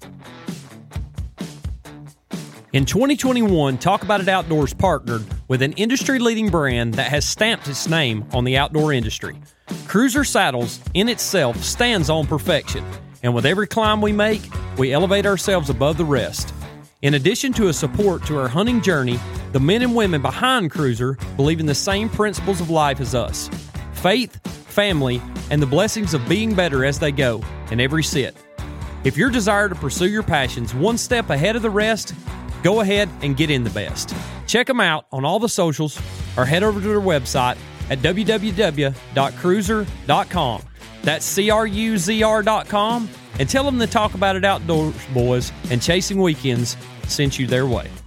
In 2021, Talk About It Outdoors partnered with an industry-leading brand that has stamped its name on the outdoor industry. Cruiser Saddles in itself stands on perfection, and with every climb we make, we elevate ourselves above the rest. In addition to a support to our hunting journey, the men and women behind Cruiser believe in the same principles of life as us: faith, family, and the blessings of being better as they go in every sit. If your desire to pursue your passions one step ahead of the rest, go ahead and get in the best. Check them out on all the socials or head over to their website at www.cruiser.com. That's CRUZR.com, and tell them the Talk About It Outdoors boys and Chasing Weekends sent you their way.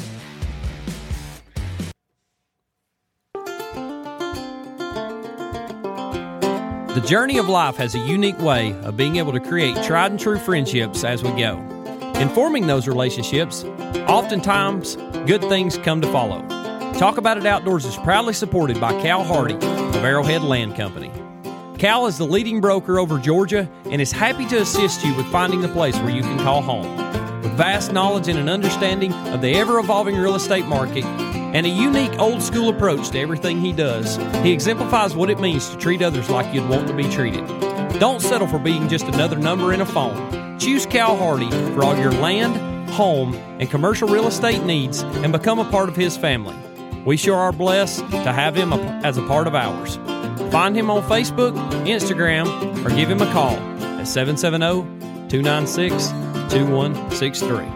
The journey of life has a unique way of being able to create tried and true friendships as we go. In forming those relationships, oftentimes good things come to follow. Talk About It Outdoors is proudly supported by Cal Hardy of Arrowhead Land Company. Cal is the leading broker over Georgia and is happy to assist you with finding the place where you can call home. With vast knowledge and an understanding of the ever-evolving real estate market and a unique old-school approach to everything he does, he exemplifies what it means to treat others like you'd want to be treated. Don't settle for being just another number in a phone. Choose Cal Hardy for all your land, home, and commercial real estate needs and become a part of his family. We sure are blessed to have him as a part of ours. Find him on Facebook, Instagram, or give him a call at 770-296-2163.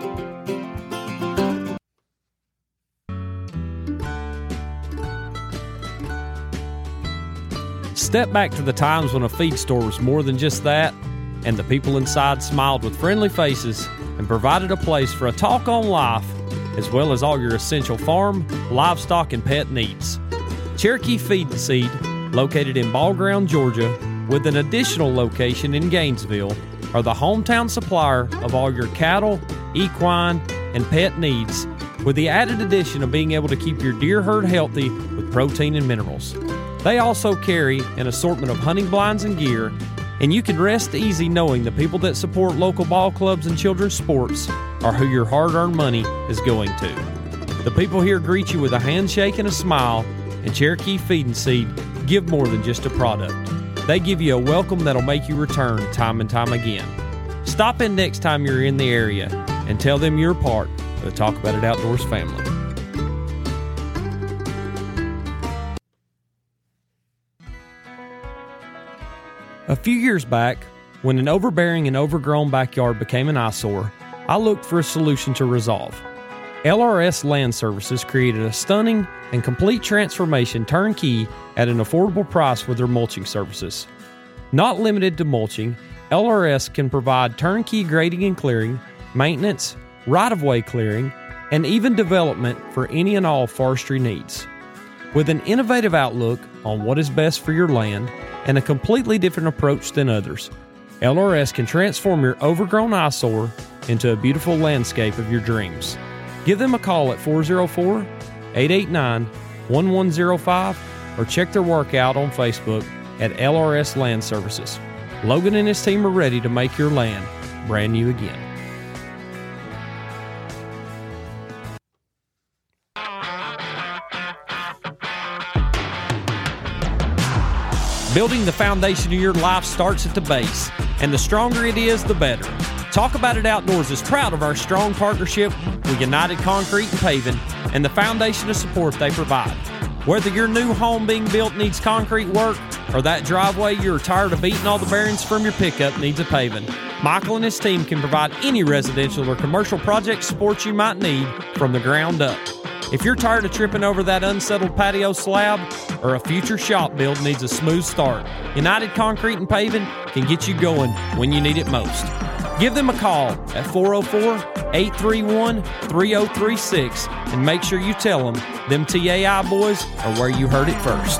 Step back to the times when a feed store was more than just that, and the people inside smiled with friendly faces and provided a place for a talk on life, as well as all your essential farm, livestock, and pet needs. Cherokee Feed and Seed, located in Ball Ground, Georgia, with an additional location in Gainesville, are the hometown supplier of all your cattle, equine, and pet needs, with the added addition of being able to keep your deer herd healthy with protein and minerals. They also carry an assortment of hunting blinds and gear, and you can rest easy knowing the people that support local ball clubs and children's sports are who your hard-earned money is going to. The people here greet you with a handshake and a smile, and Cherokee Feed and Seed give more than just a product. They give you a welcome that'll make you return time and time again. Stop in next time you're in the area and tell them you're part of the Talk About It Outdoors family. A few years back, when an overbearing and overgrown backyard became an eyesore, I looked for a solution to resolve. LRS Land Services created a stunning and complete transformation turnkey at an affordable price with their mulching services. Not limited to mulching, LRS can provide turnkey grading and clearing, maintenance, right-of-way clearing, and even development for any and all forestry needs. With an innovative outlook on what is best for your land and a completely different approach than others, LRS can transform your overgrown eyesore into a beautiful landscape of your dreams. Give them a call at 404-889-1105 or check their work out on Facebook at LRS Land Services. Logan and his team are ready to make your land brand new again. Building the foundation of your life starts at the base, and the stronger it is, the better. Talk About It Outdoors is proud of our strong partnership with United Concrete and Paving and the foundation of support they provide. Whether your new home being built needs concrete work or that driveway you're tired of beating all the bearings from your pickup needs a paving, Michael and his team can provide any residential or commercial project support you might need from the ground up. If you're tired of tripping over that unsettled patio slab or a future shop build needs a smooth start, United Concrete and Paving can get you going when you need it most. Give them a call at 404-831-3036 and make sure you tell them TAI boys are where you heard it first.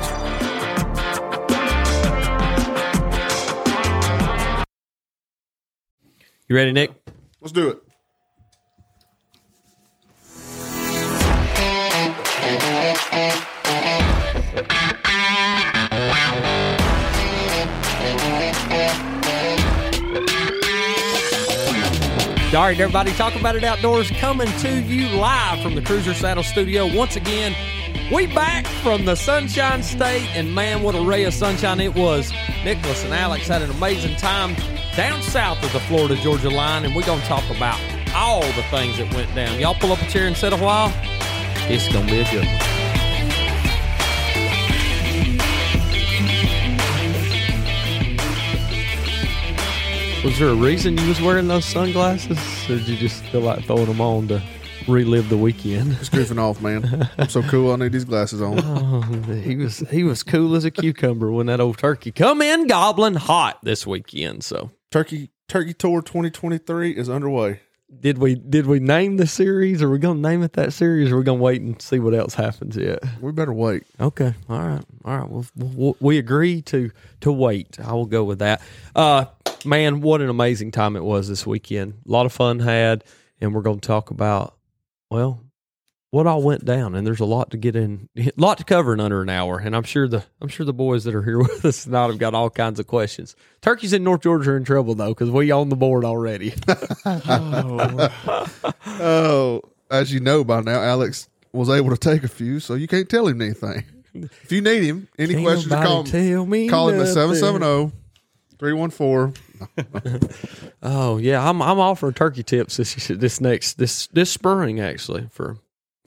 You ready, Nick? Let's do it. All right, everybody, Talk About It Outdoors coming to you live from the Cruiser Saddle Studio. Once again, we back from the Sunshine State, and man, what a ray of sunshine it was. Nicholas and Alex had an amazing time down south of the Florida-Georgia line, and we're going to talk about all the things that went down. Y'all pull up a chair and sit a while. It's going to be a good one. Was there a reason you was wearing those sunglasses, or did you just feel like throwing them on to relive the weekend? Just goofing off, man. I'm so cool, I need these glasses on. Oh, he was cool as a cucumber when that old turkey come in gobbling hot this weekend. So Turkey Tour 2023 is underway. Did we name the series? Are we going to name it that series, or are we going to wait and see what else happens yet? We better wait. Okay. All right. We agree to wait. I will go with that. Man, what an amazing time it was this weekend. A lot of fun had, and we're going to talk about, well, what all went down. And there's a lot to cover in under an hour. And I'm sure the boys that are here with us tonight have got all kinds of questions. Turkeys in North Georgia are in trouble though, because we on the board already. Oh, as you know by now, Alex was able to take a few, so you can't tell him anything. If you need him, any Can't questions, call him at 770-314. Oh yeah, I'm offering turkey tips this spring actually for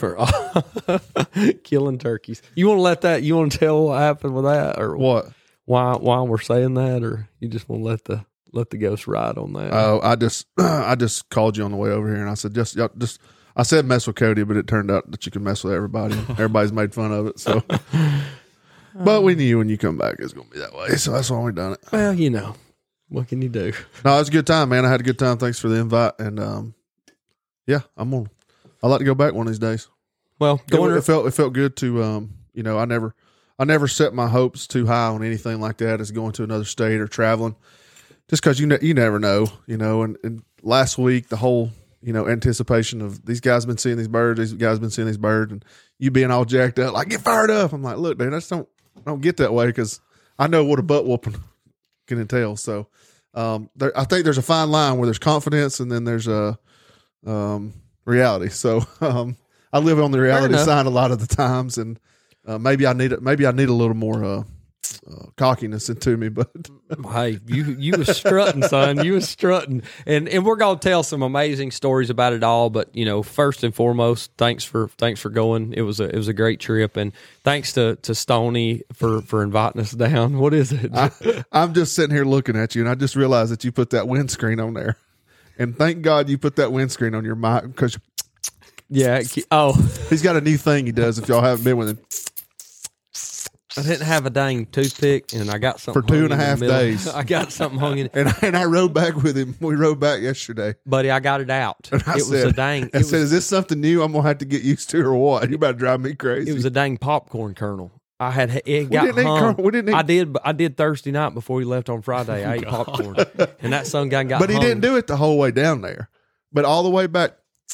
killing turkeys. You want to tell what happened with that, or what? Why we're saying that, or you just want to let the ghost ride on that? Oh, I just called you on the way over here, and I said I said mess with Cody, but it turned out that you can mess with everybody. Everybody's made fun of it, so. But we knew when you come back it's going to be that way, so that's why we done it. Well, what can you do? No, it was a good time, man. I had a good time. Thanks for the invite, and yeah, I'd like to go back one of these days. Well, it felt good to I never set my hopes too high on anything like that as going to another state or traveling, just because you never know, and last week the whole anticipation of these guys been seeing these birds, and you being all jacked up like get fired up. I'm like, look, dude, I just don't get that way because I know what a butt whooping can entail. So I think there's a fine line where there's confidence and then there's a reality. So I live on the reality side a lot of the times, and maybe I need a little more cockiness into me. But hey, you was strutting, son. You was strutting, and we're gonna tell some amazing stories about it all. But first and foremost, thanks for going. It was a great trip, and thanks to Stoney for inviting us down. What is it? I'm just sitting here looking at you, and I just realized that you put that windscreen on there, and thank God you put that windscreen on your mic because. Yeah. Oh, he's got a new thing he does. If y'all haven't been with him, I didn't have a dang toothpick, and I got something for 2.5 days. I got something hung in, and I rode back with him. We rode back yesterday, buddy. I got it out. And I said, "Is this something new? I'm gonna have to get used to, or what? You about to drive me crazy." It was a dang popcorn kernel. I had it got hung. We didn't eat. I did Thursday night before we left on Friday. I ate popcorn, and that son got. But he hung. didn't do it the whole way down there, but all the way back.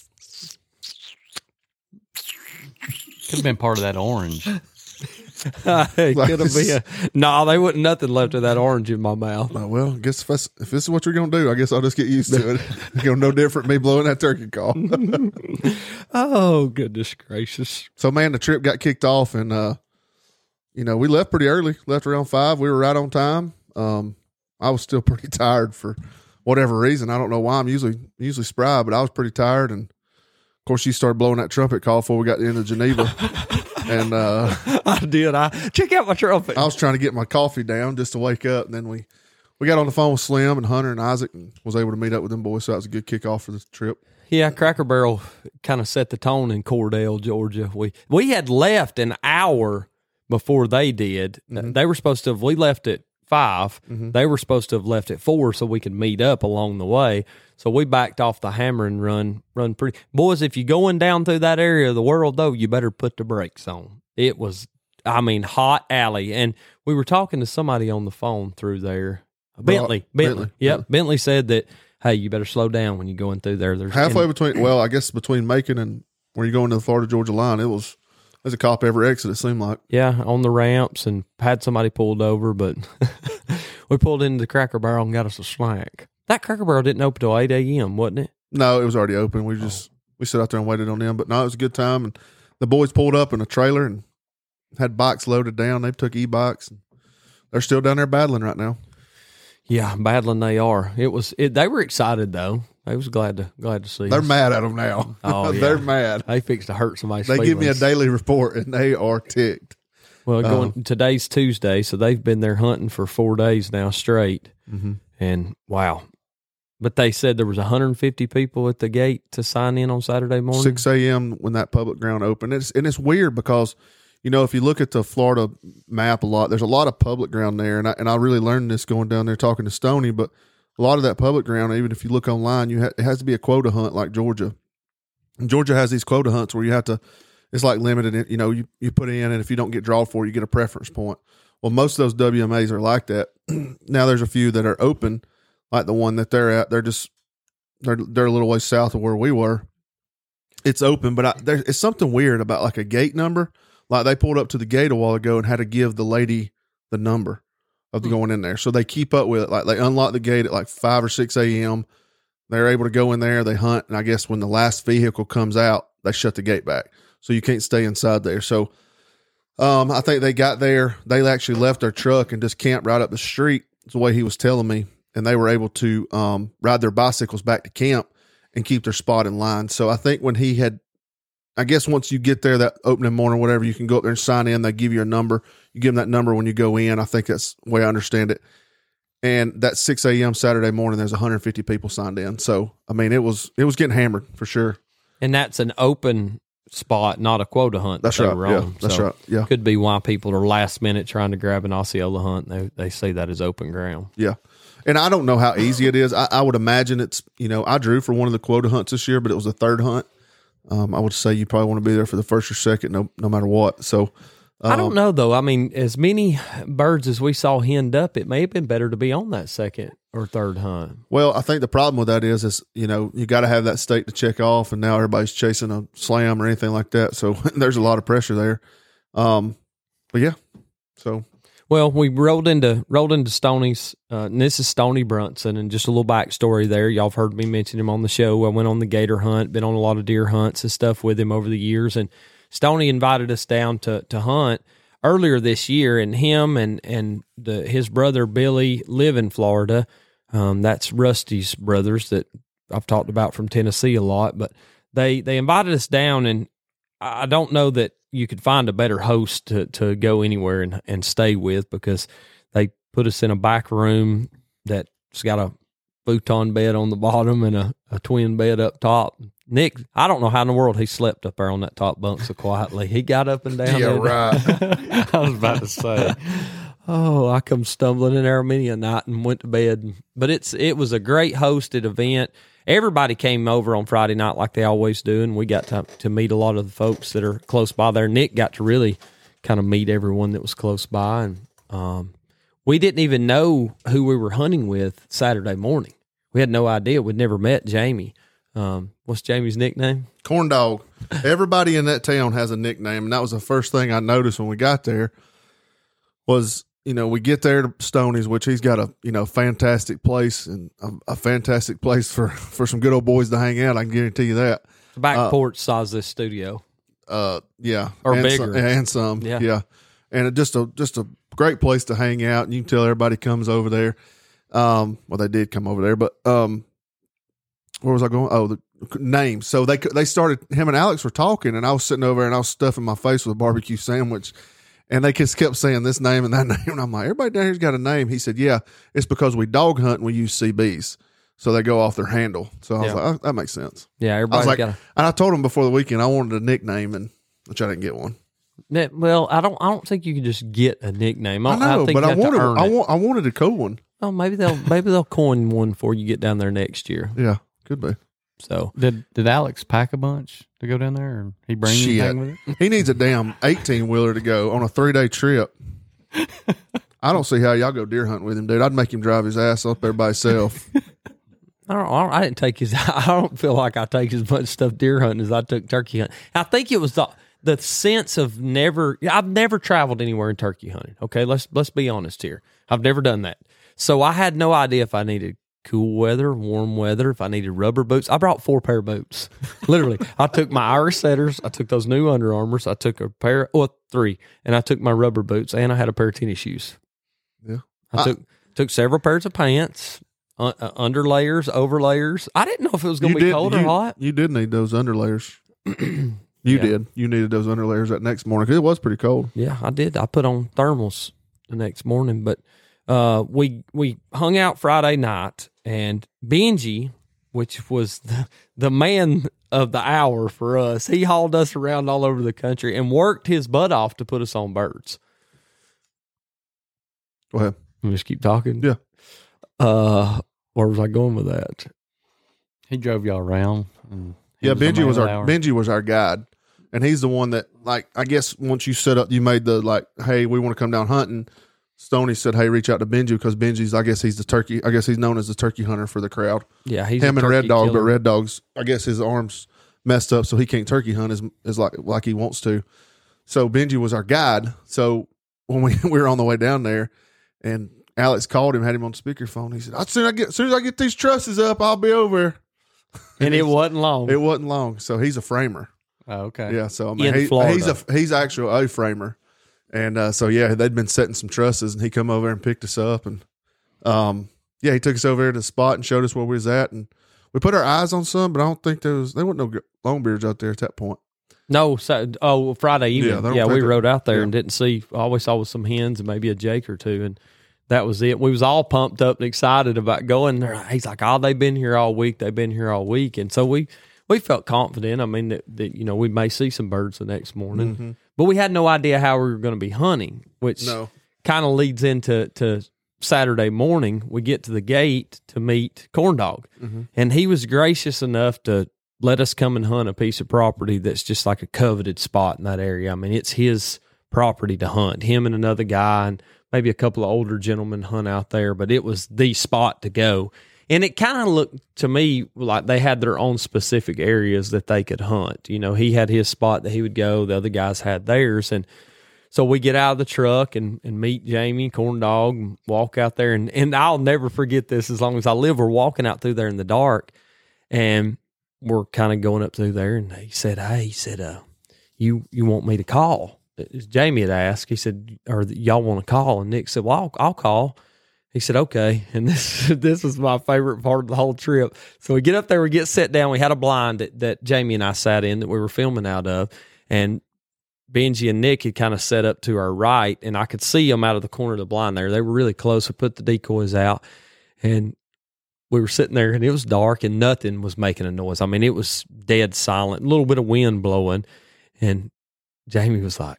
Could have been part of that orange. It could have been. No, they wouldn't nothing left of that orange in my mouth. Oh, well, I guess if this is what you're going to do, I guess I'll just get used to it. It's no different me blowing that turkey call. Oh, goodness gracious. So, man, the trip got kicked off, and, we left pretty early. Left around 5. We were right on time. I was still pretty tired for whatever reason. I don't know why. I'm usually spry, but I was pretty tired, and of course, you started blowing that trumpet call before we got into Geneva. And I did. Check out my trumpet. I was trying to get my coffee down just to wake up. And then we got on the phone with Slim and Hunter and Isaac and was able to meet up with them boys. So that was a good kickoff for the trip. Yeah, Cracker Barrel kind of set the tone in Cordell, Georgia. We had left an hour before they did. Mm-hmm. They were supposed to have, we left at 5. Mm-hmm. They were supposed to have left at 4 so we could meet up along the way. So we backed off the hammer and run pretty. Boys, if you're going down through that area of the world, though, you better put the brakes on. It was, hot alley. And we were talking to somebody on the phone through there. Bentley. Yep. Yeah. Bentley said that, hey, you better slow down when you're going through there. There's halfway between Macon and where you're going to the Florida-Georgia line, there's a cop every exit, it seemed like. Yeah, on the ramps, and had somebody pulled over, but we pulled into the Cracker Barrel and got us a snack. That Cracker Barrel didn't open till 8 a.m., wasn't it? No, it was already open. We sat out there and waited on them. But no, it was a good time. And the boys pulled up in a trailer and had bikes loaded down. They took e-bikes. And they're still down there battling right now. Yeah, battling they are. They were excited though. They was glad to see. They're us. mad at them now. Oh, yeah. They're mad. They fixed to hurt somebody's They feelings. give me a daily report and they are ticked. Well, today's Tuesday, so they've been there hunting for 4 days now straight. Mm-hmm. And wow. But they said there was 150 people at the gate to sign in on Saturday morning. 6 a.m. when that public ground opened. It's weird because, if you look at the Florida map a lot, there's a lot of public ground there. And I really learned this going down there talking to Stoney, but a lot of that public ground, even if you look online, it has to be a quota hunt like Georgia. And Georgia has these quota hunts where you have to, it's like limited, you put in, and if you don't get drawn for, you get a preference point. Well, most of those WMAs are like that. Now there's a few that are open, like the one that they're at. They're a little ways south of where we were. It's open, but it's something weird about like a gate number. Like they pulled up to the gate a while ago and had to give the lady the number of going in there. So they keep up with it. Like they unlock the gate at like 5 or 6 a.m. They're able to go in there, they hunt. And I guess when the last vehicle comes out, they shut the gate back. So you can't stay inside there. So I think they got there. They actually left their truck and just camped right up the street. That's the way he was telling me. And they were able to ride their bicycles back to camp and keep their spot in line. So I think when he had, I guess once you get there that opening morning or whatever, you can go up there and sign in. They give you a number. You give them that number when you go in. I think that's the way I understand it. And that 6 a.m. Saturday morning, there's 150 people signed in. So, I mean, it was getting hammered for sure. And that's an open spot, not a quota hunt. That's right. Yeah, that's right. Yeah. Could be why people are last minute trying to grab an Osceola hunt. They see that as open ground. Yeah. And I don't know how easy it is. I would imagine it's, I drew for one of the quota hunts this year, but it was the third hunt. I would say you probably want to be there for the first or second, no matter what. So I don't know though. I mean, as many birds as we saw henned up, it may have been better to be on that second or third hunt. Well, I think the problem with that is you got to have that state to check off, and now everybody's chasing a slam or anything like that. So there's a lot of pressure there. But yeah, so. Well, we rolled into Stoney's, and this is Stoney Brunson, and just a little backstory there. Y'all have heard me mention him on the show. I went on the gator hunt, been on a lot of deer hunts and stuff with him over the years, and Stoney invited us down to hunt earlier this year, and him and his brother Billy live in Florida. That's Rusty's brothers that I've talked about from Tennessee a lot, but they invited us down, and I don't know that you could find a better host to go anywhere and stay with, because they put us in a back room that's got a futon bed on the bottom and a twin bed up top. Nick, I don't know how in the world he slept up there on that top bunk so quietly. He got up and down. Yeah, right. I was about to say. Oh, I come stumbling in there many a night and went to bed. But it was a great hosted event. Everybody came over on Friday night like they always do, and we got to meet a lot of the folks that are close by there. Nick got to really kind of meet everyone that was close by, and we didn't even know who we were hunting with Saturday morning. We had no idea. We'd never met Jamie. What's Jamie's nickname? Corn Dog. Everybody in that town has a nickname, and that was the first thing I noticed when we got there was, we get there to Stoney's, which he's got a, fantastic place and a fantastic place for some good old boys to hang out. I can guarantee you that. The back porch size this studio. Yeah. Or and bigger. Some. Yeah. And just a great place to hang out. And you can tell everybody comes over there. Well, they did come over there, but, where was I going? Oh, the name. So they started, him and Alex were talking, and I was sitting over there and I was stuffing my face with a barbecue sandwich. And they just kept saying this name and that name. And I'm like, everybody down here's got a name. He said, yeah, it's because we dog hunt and we use CBs. So they go off their handle. So I was like, oh, that makes sense. Yeah, everybody's got and I told him before the weekend I wanted a nickname, which I didn't get one. Well, I don't think you can just get a nickname. I know, think but I wanted a cool one. Oh, maybe they'll coin one before you get down there next year. Yeah, could be. So did Alex pack a bunch to go down there, or he bring anything with it? He needs a damn 18-wheeler to go on a 3-day trip. I don't see how y'all go deer hunting with him, dude. I'd make him drive his ass up there by himself. I didn't take his. I don't feel like I take as much stuff deer hunting as I took turkey hunting. I think it was the sense of never. I've never traveled anywhere in turkey hunting. Okay, let's be honest here. I've never done that, so I had no idea if I needed cool weather, warm weather, if I needed rubber boots. I brought 4 pair of boots. Literally. I took my Irish setters. I took those new Under Armours. I took a pair, 3, and I took my rubber boots, and I had a pair of tennis shoes. Yeah. I took several pairs of pants, under layers, over layers. I didn't know if it was going to be cold or hot. You did need those underlayers. You did. You needed those underlayers that next morning because it was pretty cold. Yeah, I did. I put on thermals the next morning, but we hung out Friday night, and Benji, which was the man of the hour for us, he hauled us around all over the country and worked his butt off to put us on birds. Go ahead. Let me just keep talking. Yeah. Where was I going with that? He drove y'all around. Yeah, Benji was our guide, and he's the one that, like, I guess once you set up, you made the, like, hey, we want to come down hunting. Stoney said, hey, reach out to Benji because Benji's, I guess he's known as the turkey hunter for the crowd. Yeah, he's him and Red Dog, killer. but Red Dog's, I guess his arm's messed up, so he can't turkey hunt as like he wants to. So Benji was our guide. So when we were on the way down there, and Alex called him, had him on speakerphone, he said, as soon as I get these trusses up, I'll be over. And it wasn't long. It wasn't long. So he's a framer. Oh, okay. Yeah, so I mean, In Florida. he's actually a framer, and so yeah, they'd been setting some trusses, and he come over and picked us up, and he took us over there to the spot and showed us where we was at, and we put our eyes on some, but I don't think there wasn't no longbeards out there at that point. No, Friday evening. Yeah, We rode out there and didn't see. All we saw was some hens and maybe a jake or two, and that was it. We was all pumped up and excited about going there. He's like, "Oh, they've been here all week. They've been here all week," and so we felt confident. I mean, that we may see some birds the next morning, but we had no idea how we were going to be hunting, which kind of leads into Saturday morning. We get to the gate to meet Corn Dog, and he was gracious enough to let us come and hunt a piece of property that's just like a coveted spot in that area. I mean, it's his property to hunt. Him and another guy and maybe a couple of older gentlemen hunt out there, but it was the spot to go. And it kind of looked to me like they had their own specific areas that they could hunt. You know, he had his spot that he would go. The other guys had theirs. And so we get out of the truck and meet Jamie, Corn Dog, and walk out there. And I'll never forget this as long as I live. We're walking out through there in the dark, and we're kind of going up through there. And he said, hey, you want me to call? Jamie had asked. He said, or y'all want to call? And Nick said, well, I'll call. He said, okay. And this was my favorite part of the whole trip. So we get up there, we get set down. We had a blind that Jamie and I sat in that we were filming out of. And Benji and Nick had kind of set up to our right, and I could see them out of the corner of the blind there. They were really close. We put the decoys out, and we were sitting there, and it was dark, and nothing was making a noise. I mean, it was dead silent, a little bit of wind blowing. And Jamie was like,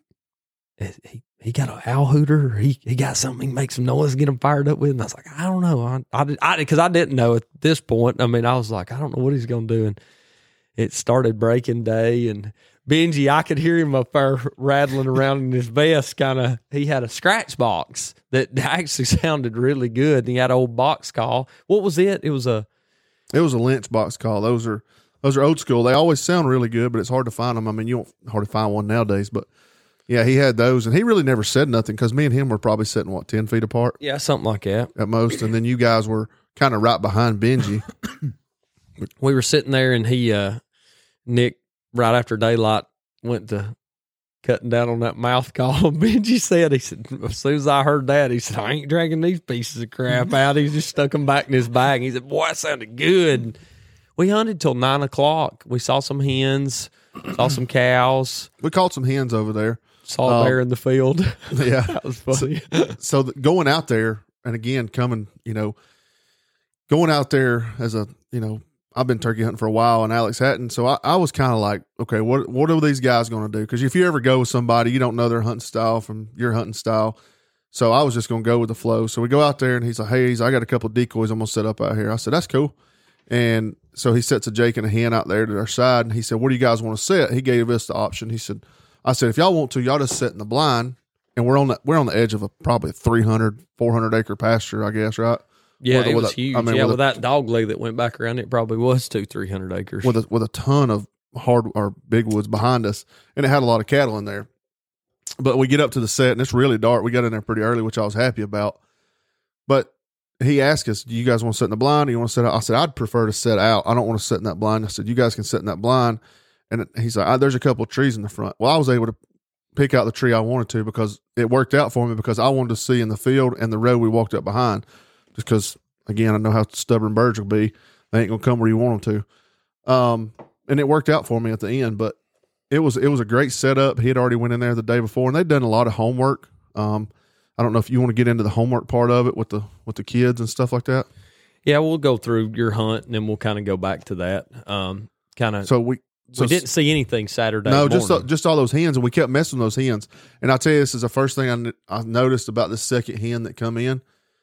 he got an owl hooter, or he got something, he makes some noise, get him fired up with. And I was like, I don't know. Because I didn't know at this point. I mean, I was like, I don't know what he's going to do. And it started breaking day, and Benji, I could hear him up there rattling around in his vest. He had a scratch box that actually sounded really good. And he had an old box call. What was it? It was a Lynch box call. Those are old school. They always sound really good, but it's hard to find them. I mean, you don't hardly find one nowadays, but yeah, he had those, and he really never said nothing because me and him were probably sitting, 10 feet apart? Yeah, something like that. At most, and then you guys were kind of right behind Benji. We were sitting there, and Nick, right after daylight, went to cutting down on that mouth call. Benji said, as soon as I heard that, he said, I ain't dragging these pieces of crap out. He just stuck them back in his bag. He said, boy, that sounded good. We hunted till 9 o'clock. We saw some hens, saw some cows. We caught some hens over there. Saw a bear in the field. Yeah. That was funny. So going out there, and again, going out there as I've been turkey hunting for a while, and Alex hadn't. So I was kind of like, okay, what are these guys going to do? Because if you ever go with somebody, you don't know their hunting style from your hunting style. So I was just going to go with the flow. So we go out there, and he's like, hey, I got a couple of decoys I'm going to set up out here. I said, that's cool. And so he sets a jake and a hen out there to our side, and he said, what do you guys want to set? He gave us the option. I said, if y'all want to, y'all just sit in the blind, and we're on the edge of probably 300, 400 acre pasture, I guess, right? Yeah, it was huge. With that dog leg that went back around, it probably was 200-300 acres. With a ton of hard or big woods behind us, and it had a lot of cattle in there. But we get up to the set, and it's really dark. We got in there pretty early, which I was happy about. But he asked us, do you guys want to sit in the blind or you want to sit out? I said, I'd prefer to sit out. I don't want to sit in that blind. I said, you guys can sit in that blind. And he's like, there's a couple of trees in the front. Well, I was able to pick out the tree I wanted to because it worked out for me because I wanted to see in the field and the road we walked up behind. Just because, again, I know how stubborn birds will be. They ain't going to come where you want them to. And it worked out for me at the end. But it was a great setup. He had already went in there the day before, and they'd done a lot of homework. I don't know if you want to get into the homework part of it with the kids and stuff like that. Yeah, we'll go through your hunt, and then we'll kind of go back to that. So we didn't see anything Saturday No, morning. just all those hens, and we kept messing with those hens. And I tell you, this is the first thing I noticed about the second hen that come in.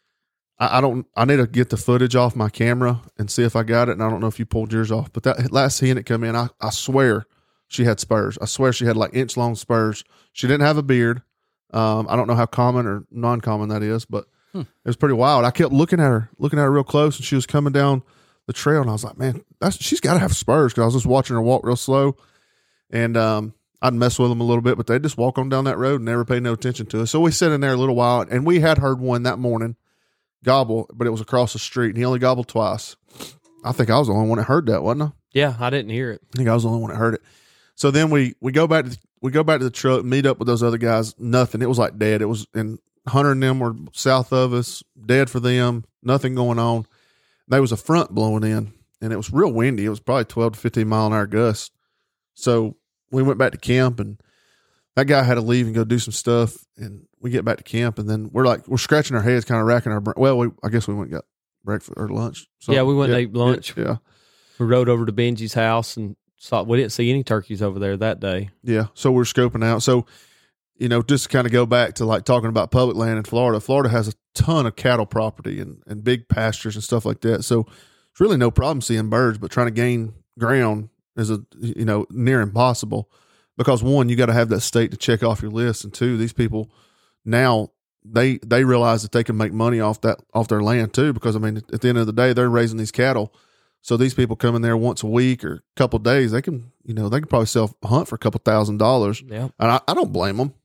I need to get the footage off my camera and see if I got it, and I don't know if you pulled yours off. But that last hen that come in, I swear she had spurs. I swear she had like inch-long spurs. She didn't have a beard. I don't know how common or non-common that is, but it was pretty wild. I kept looking at her real close, and she was coming down the trail, and I was like, man, she's got to have spurs, because I was just watching her walk real slow, and I'd mess with them a little bit, but they'd just walk on down that road and never pay no attention to us. So we sat in there a little while, and we had heard one that morning gobble, but it was across the street, and he only gobbled twice. I think I was the only one that heard that, wasn't I? Yeah, I didn't hear it. I think I was the only one that heard it. So then we go back to the truck, meet up with those other guys. Nothing. It was like dead. It was, and Hunter and them were south of us, dead for them. Nothing going on. There was a front blowing in, and it was real windy. It was probably 12 to 15 mile an hour gust. So we went back to camp, and that guy had to leave and go do some stuff. And we get back to camp, and then we're scratching our heads, kind of racking our brain. Well, I guess we went and got breakfast or lunch. Yeah, we went and ate lunch. Yeah. We rode over to Benji's house and we didn't see any turkeys over there that day. Yeah. So we're scoping out. So, just to kind of go back to like talking about public land in Florida. Florida has a ton of cattle property and big pastures and stuff like that. So it's really no problem seeing birds, but trying to gain ground is near impossible, because one, you got to have that state to check off your list. And two, these people now they realize that they can make money off their land too, because I mean, at the end of the day, they're raising these cattle. So these people come in there once a week or a couple of days, they can probably sell a hunt for a couple $1,000s. Yeah. And I don't blame them,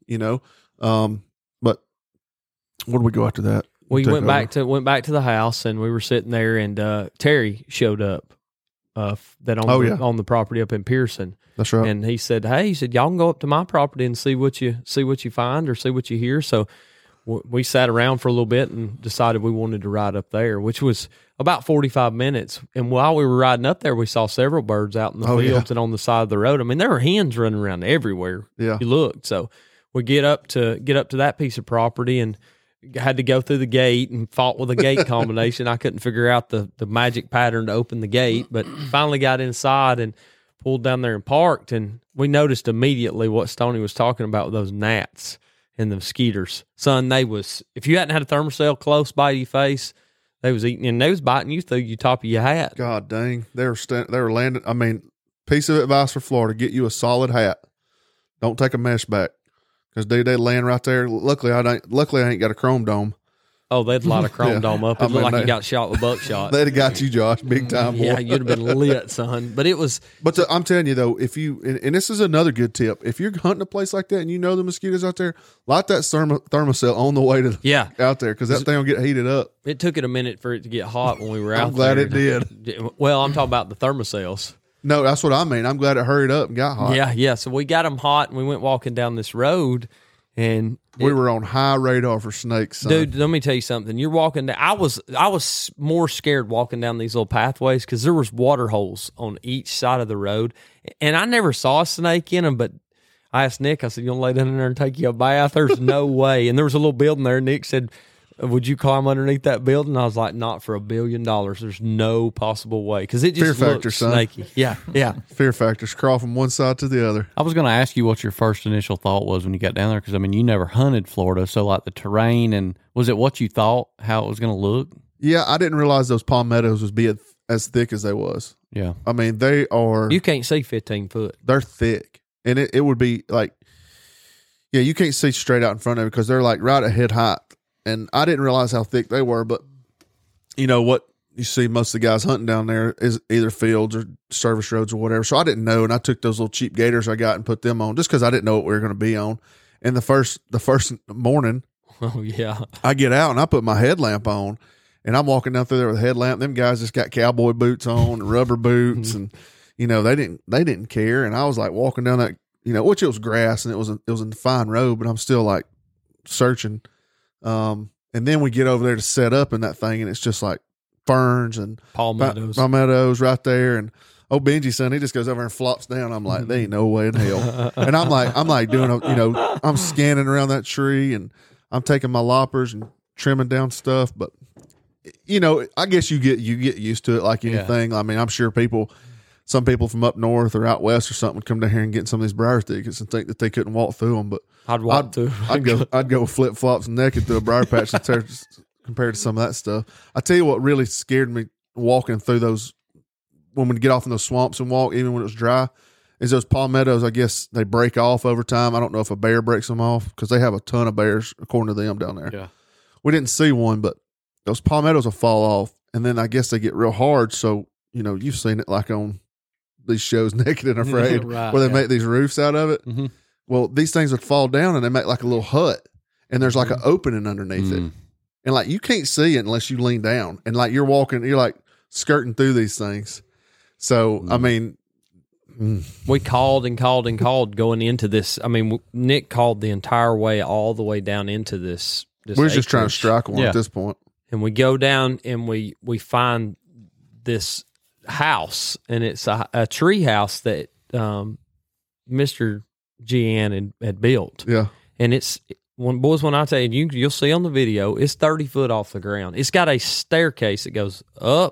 but where do we go after that? We went back to the house, and we were sitting there, and Terry showed up on the property up in Pearson. That's right. And he said, y'all can go up to my property and see what you find or see what you hear. So we sat around for a little bit and decided we wanted to ride up there, which was about 45 minutes. And while we were riding up there, we saw several birds out in the fields and on the side of the road. I mean, there were hens running around everywhere. Yeah. You looked. So we get up to that piece of property and had to go through the gate and fought with a gate combination. I couldn't figure out the magic pattern to open the gate, but finally got inside and pulled down there and parked. And we noticed immediately what Stoney was talking about with those gnats and the mosquitoes. Son, if you hadn't had a thermocell close by your face, they was eating, and they was biting you through your top of your hat. God dang. They were landing. I mean, piece of advice for Florida, get you a solid hat. Don't take a mesh back. Because, dude, they land right there. Luckily, I ain't got a chrome dome. Oh, they had a lot of chrome dome up. It looked like you got shot with buckshot. They'd have got you, Josh, big time. Boy. Yeah, you'd have been lit, son. But it was. But I'm telling you, though, if you, and this is another good tip, if you're hunting a place like that and you know the mosquitoes out there, light that thermocell on the way to out there, because that thing will get heated up. It took it a minute for it to get hot when we were out there. I'm glad it did. Well, I'm talking about the thermocells. No, that's what I mean. I'm glad it hurried up and got hot. Yeah. So we got them hot, and we went walking down this road. And we were on high radar for snakes, son. Dude, let me tell you something. You're walking down. I was more scared walking down these little pathways because there was water holes on each side of the road, and I never saw a snake in them. But I asked Nick. I said, "You gonna lay down in there and take you a bath?" There's no way. And there was a little building there. Nick said, "Would you climb underneath that building?" I was like, "Not for $1 billion. There's no possible way," because it just fear factor, son. Snaky. Yeah. Fear factors crawl from one side to the other. I was going to ask you what your first initial thought was when you got down there, because I mean, you never hunted Florida, so like the terrain, and was it what you thought how it was going to look? Yeah, I didn't realize those palmettos was being as thick as they was. Yeah, I mean they are. You can't see 15 foot. They're thick, and it would be like, yeah, you can't see straight out in front of it because they're like right at head height. And I didn't realize how thick they were, but you know what you see most of the guys hunting down there is either fields or service roads or whatever. So I didn't know, and I took those little cheap gators I got and put them on just because I didn't know what we were going to be on. And the first morning, oh yeah, I get out and I put my headlamp on, And I'm walking down through there with a headlamp. Them guys just got cowboy boots on, rubber boots, and they didn't care. And I was like walking down that, which it was grass and it was a fine road, but I'm still like searching. And then we get over there to set up in that thing, and it's just like ferns and palmettos right there. And Benji son, he just goes over and flops down. I'm like, there ain't no way in hell. And I'm like doing I'm scanning around that tree, and I'm taking my loppers and trimming down stuff. But I guess you get used to it like anything. Yeah. I mean, I'm sure some people from up north or out west or something would come down here and get some of these briar thickets and think that they couldn't walk through them. But I'd go flip flops naked through a briar patch compared to some of that stuff. I tell you what really scared me walking through those, when we get off in those swamps and walk, even when it was dry, is those palmettos. I guess they break off over time. I don't know if a bear breaks them off, because they have a ton of bears according to them down there. Yeah, we didn't see one, but those palmettos will fall off, and then I guess they get real hard. So you've seen it like on these shows, Naked and Afraid, right, where they make these roofs out of it. Mm-hmm. Well, these things would fall down and they make like a little hut, and there's like an opening underneath it, and like you can't see it unless you lean down, and like you're like skirting through these things. So I mean, we called and called and called going into this. I mean, Nick called the entire way, all the way down into this. We're just trying to strike one at this point, and we go down and we find this house, and it's a tree house that Mr. Gian had built. Yeah, and it's when I tell you, you'll see on the video, it's 30 foot off the ground. It's got a staircase that goes up,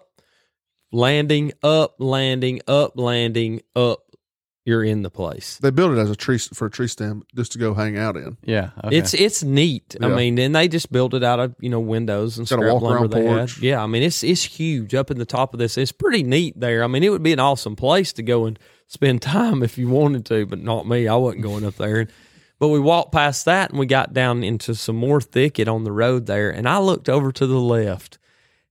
landing, up, landing, up, landing, up. You're in the place. They built it as a tree stand just to go hang out in. Yeah, okay. It's neat. Yeah. I mean, and they just built it out of windows and scrap lumber they had. Yeah, I mean it's huge up in the top of this. It's pretty neat there. I mean, it would be an awesome place to go and spend time if you wanted to, but not me. I wasn't going up there. But we walked past that and we got down into some more thicket on the road there. And I looked over to the left,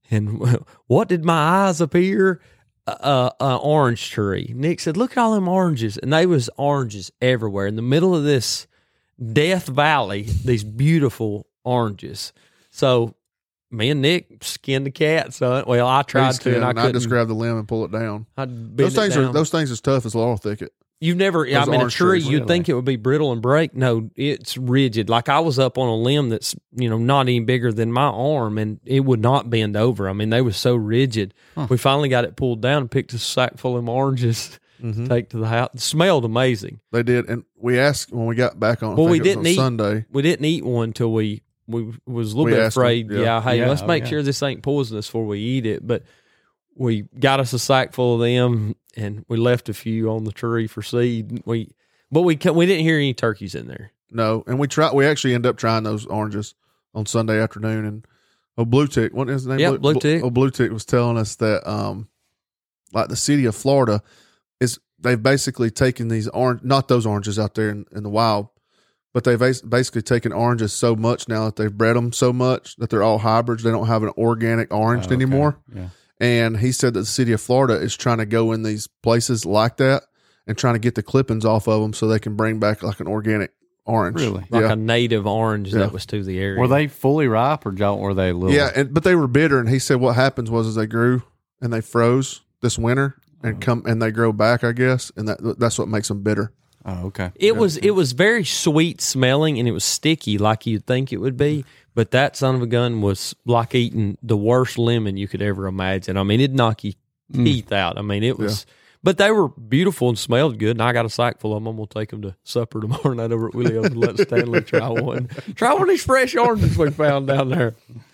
and what did my eyes appear? An orange tree. Nick said, "Look at all them oranges," and they was oranges everywhere in the middle of this Death Valley. These beautiful oranges. So me and Nick skinned the cat. So well, I tried to, and I couldn't. I just grabbed the limb and pull it down. Those things as tough as laurel thicket. You've never, I mean, a tree, you'd think it would be brittle and break. No, it's rigid. Like I was up on a limb that's, not any bigger than my arm, and it would not bend over. I mean, they were so rigid. Huh. We finally got it pulled down and picked a sack full of oranges to take to the house. It smelled amazing. They did. And we asked when we got back on, Sunday. We didn't eat one until we was a little bit afraid. Let's make sure this ain't poisonous before we eat it. But we got us a sack full of them, and we left a few on the tree for seed. We didn't hear any turkeys in there. No, and we actually ended up trying those oranges on Sunday afternoon. And Blue Tick, what is his name? Yeah, Blue Tick. Blue Tick was telling us that like the city of Florida they've basically taken these not those oranges out there in the wild, but they've basically taken oranges so much now that they've bred them so much that they're all hybrids. They don't have an organic orange anymore. Yeah. And he said that the city of Florida is trying to go in these places like that and trying to get the clippings off of them so they can bring back like an organic orange. Really? Like a native orange that was to the area. Were they fully ripe or were they a little? Yeah, but they were bitter. And he said what happens was they grew and they froze this winter and they grow back, I guess. And that's what makes them bitter. Oh, okay. It was very sweet smelling, and it was sticky like you'd think it would be. But that son of a gun was like eating the worst lemon you could ever imagine. I mean, it'd knock your teeth out. I mean, it was, but they were beautiful and smelled good. And I got a sack full of them. I'm going to take them to supper tomorrow night over at Willie and let Stanley try one. Try one of these fresh oranges we found down there.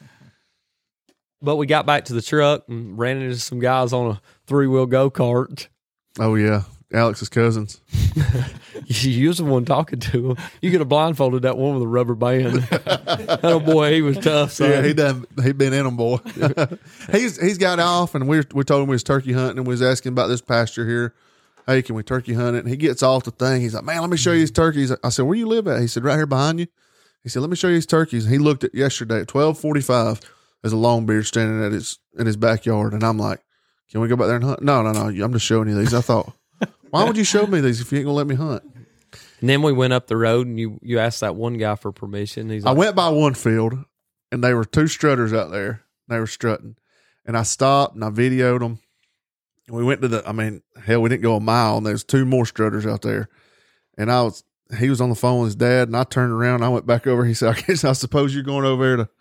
But we got back to the truck and ran into some guys on a 3-wheel go-kart. Oh, yeah. Alex's cousins. You was the one talking to him. You could have blindfolded that one with a rubber band. Oh boy, he was tough. Son. Yeah, he'd been in them, boy. He's got off, and we told him we was turkey hunting, and we was asking about this pasture here. Hey, can we turkey hunt it? And he gets off the thing. He's like, man, let me show you these turkeys. I said, where you live at? He said, right here behind you. He said, let me show you these turkeys. And he looked at yesterday at 12:45. There's a longbeard standing in his backyard, and I'm like, can we go back there and hunt? No. I'm just showing you these. I thought, why would you show me these if you ain't gonna let me hunt? And then we went up the road, and you asked that one guy for permission. He's like, I went by one field, and there were 2 strutters out there, They were strutting. And I stopped and I videoed them. We went to we didn't go a mile, and there's 2 more strutters out there. And he was on the phone with his dad, and I turned around and I went back over. He said, I suppose you're going over there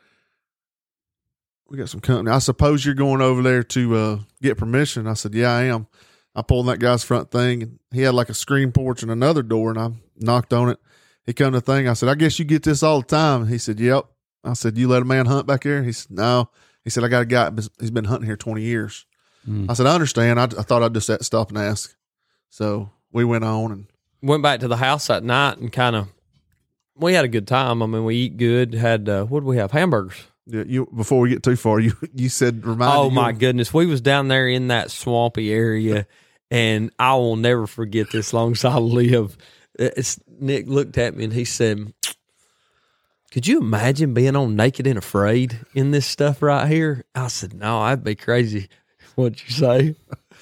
we got some company. I suppose you're going over there to get permission. I said, yeah, I am. I pulled that guy's front thing, and he had like a screen porch and another door, and I knocked on it. He come to the thing. I said, I guess you get this all the time. He said, yep. I said, you let a man hunt back here? He said, no. He said, I got a guy. He's been hunting here 20 years. I said, I understand. I thought I'd just stop and ask. So we went on and went back to the house that night and we had a good time. I mean, we eat good. Had what did we have? Hamburgers. Yeah, before we get too far, you said Oh my goodness, we was down there in that swampy area, and I will never forget this long as I live. Nick looked at me and he said, "Could you imagine being on Naked and Afraid in this stuff right here?" I said, "No, I'd be crazy." What'd you say?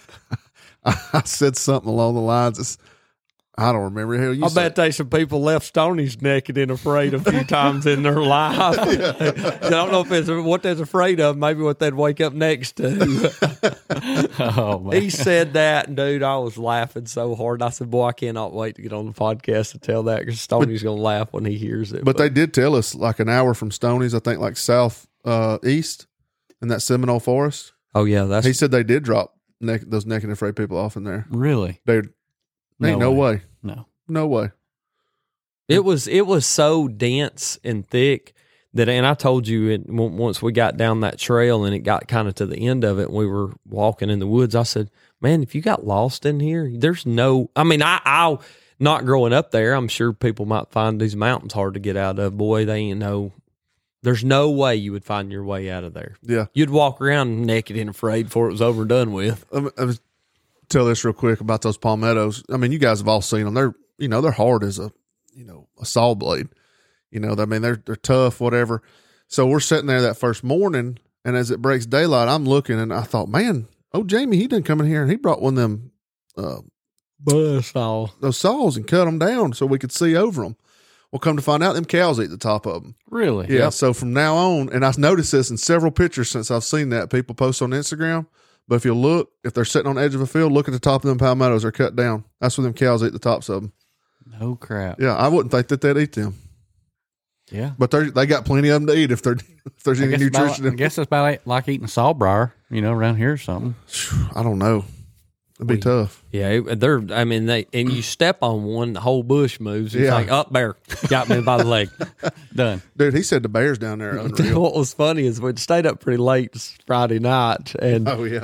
I said something along the lines. I don't remember. Hell, I bet there's some people left Stoney's Naked and Afraid a few times in their life. I don't know if it's what they're afraid of, maybe what they'd wake up next to. Oh, man. He said that, and dude, I was laughing so hard. I said, boy, I cannot wait to get on the podcast to tell that, because Stoney's going to laugh when he hears it. But they did tell us like an hour from Stoney's, I think like south east in that Seminole Forest. Oh, yeah. He said they did drop those Naked and Afraid people off in there. Really? Dude, ain't no way. No way. It was so dense and thick that, and I told you once we got down that trail and it got kind of to the end of it, and we were walking in the woods, I said, man, if you got lost in here, there's no, I mean, I not growing up there, I'm sure people might find these mountains hard to get out of. Boy, there's no way you would find your way out of there. Yeah. You'd walk around naked and afraid before it was over and done with. I tell this real quick about those palmettos. I mean, you guys have all seen them. They're hard as a saw blade. They're tough, whatever. So we're sitting there that first morning, and as it breaks daylight, I'm looking, and I thought, man, Jamie, he done come in here and he brought one of them buzzsaw, those saws, and cut them down so we could see over them. Well, come to find out, them cows eat the top of them. Really? Yeah. Yep. So from now on, and I've noticed this in several pictures since I've seen that people post on Instagram. But if you look, if they're sitting on the edge of a field, look at the top of them palmettos. They're cut down. That's where them cows eat the tops of them. No crap. Yeah, I wouldn't think that they'd eat them. Yeah, but they got plenty of them to eat if there's any nutrition. I guess it's about like eating sawbriar, around here or something. I don't know. It'd be tough. Yeah, and you step on one, the whole bush moves. It's like, up bear, got me by the leg. Done. Dude, he said the bears down there are unreal. What was funny is we'd stayed up pretty late Friday night, and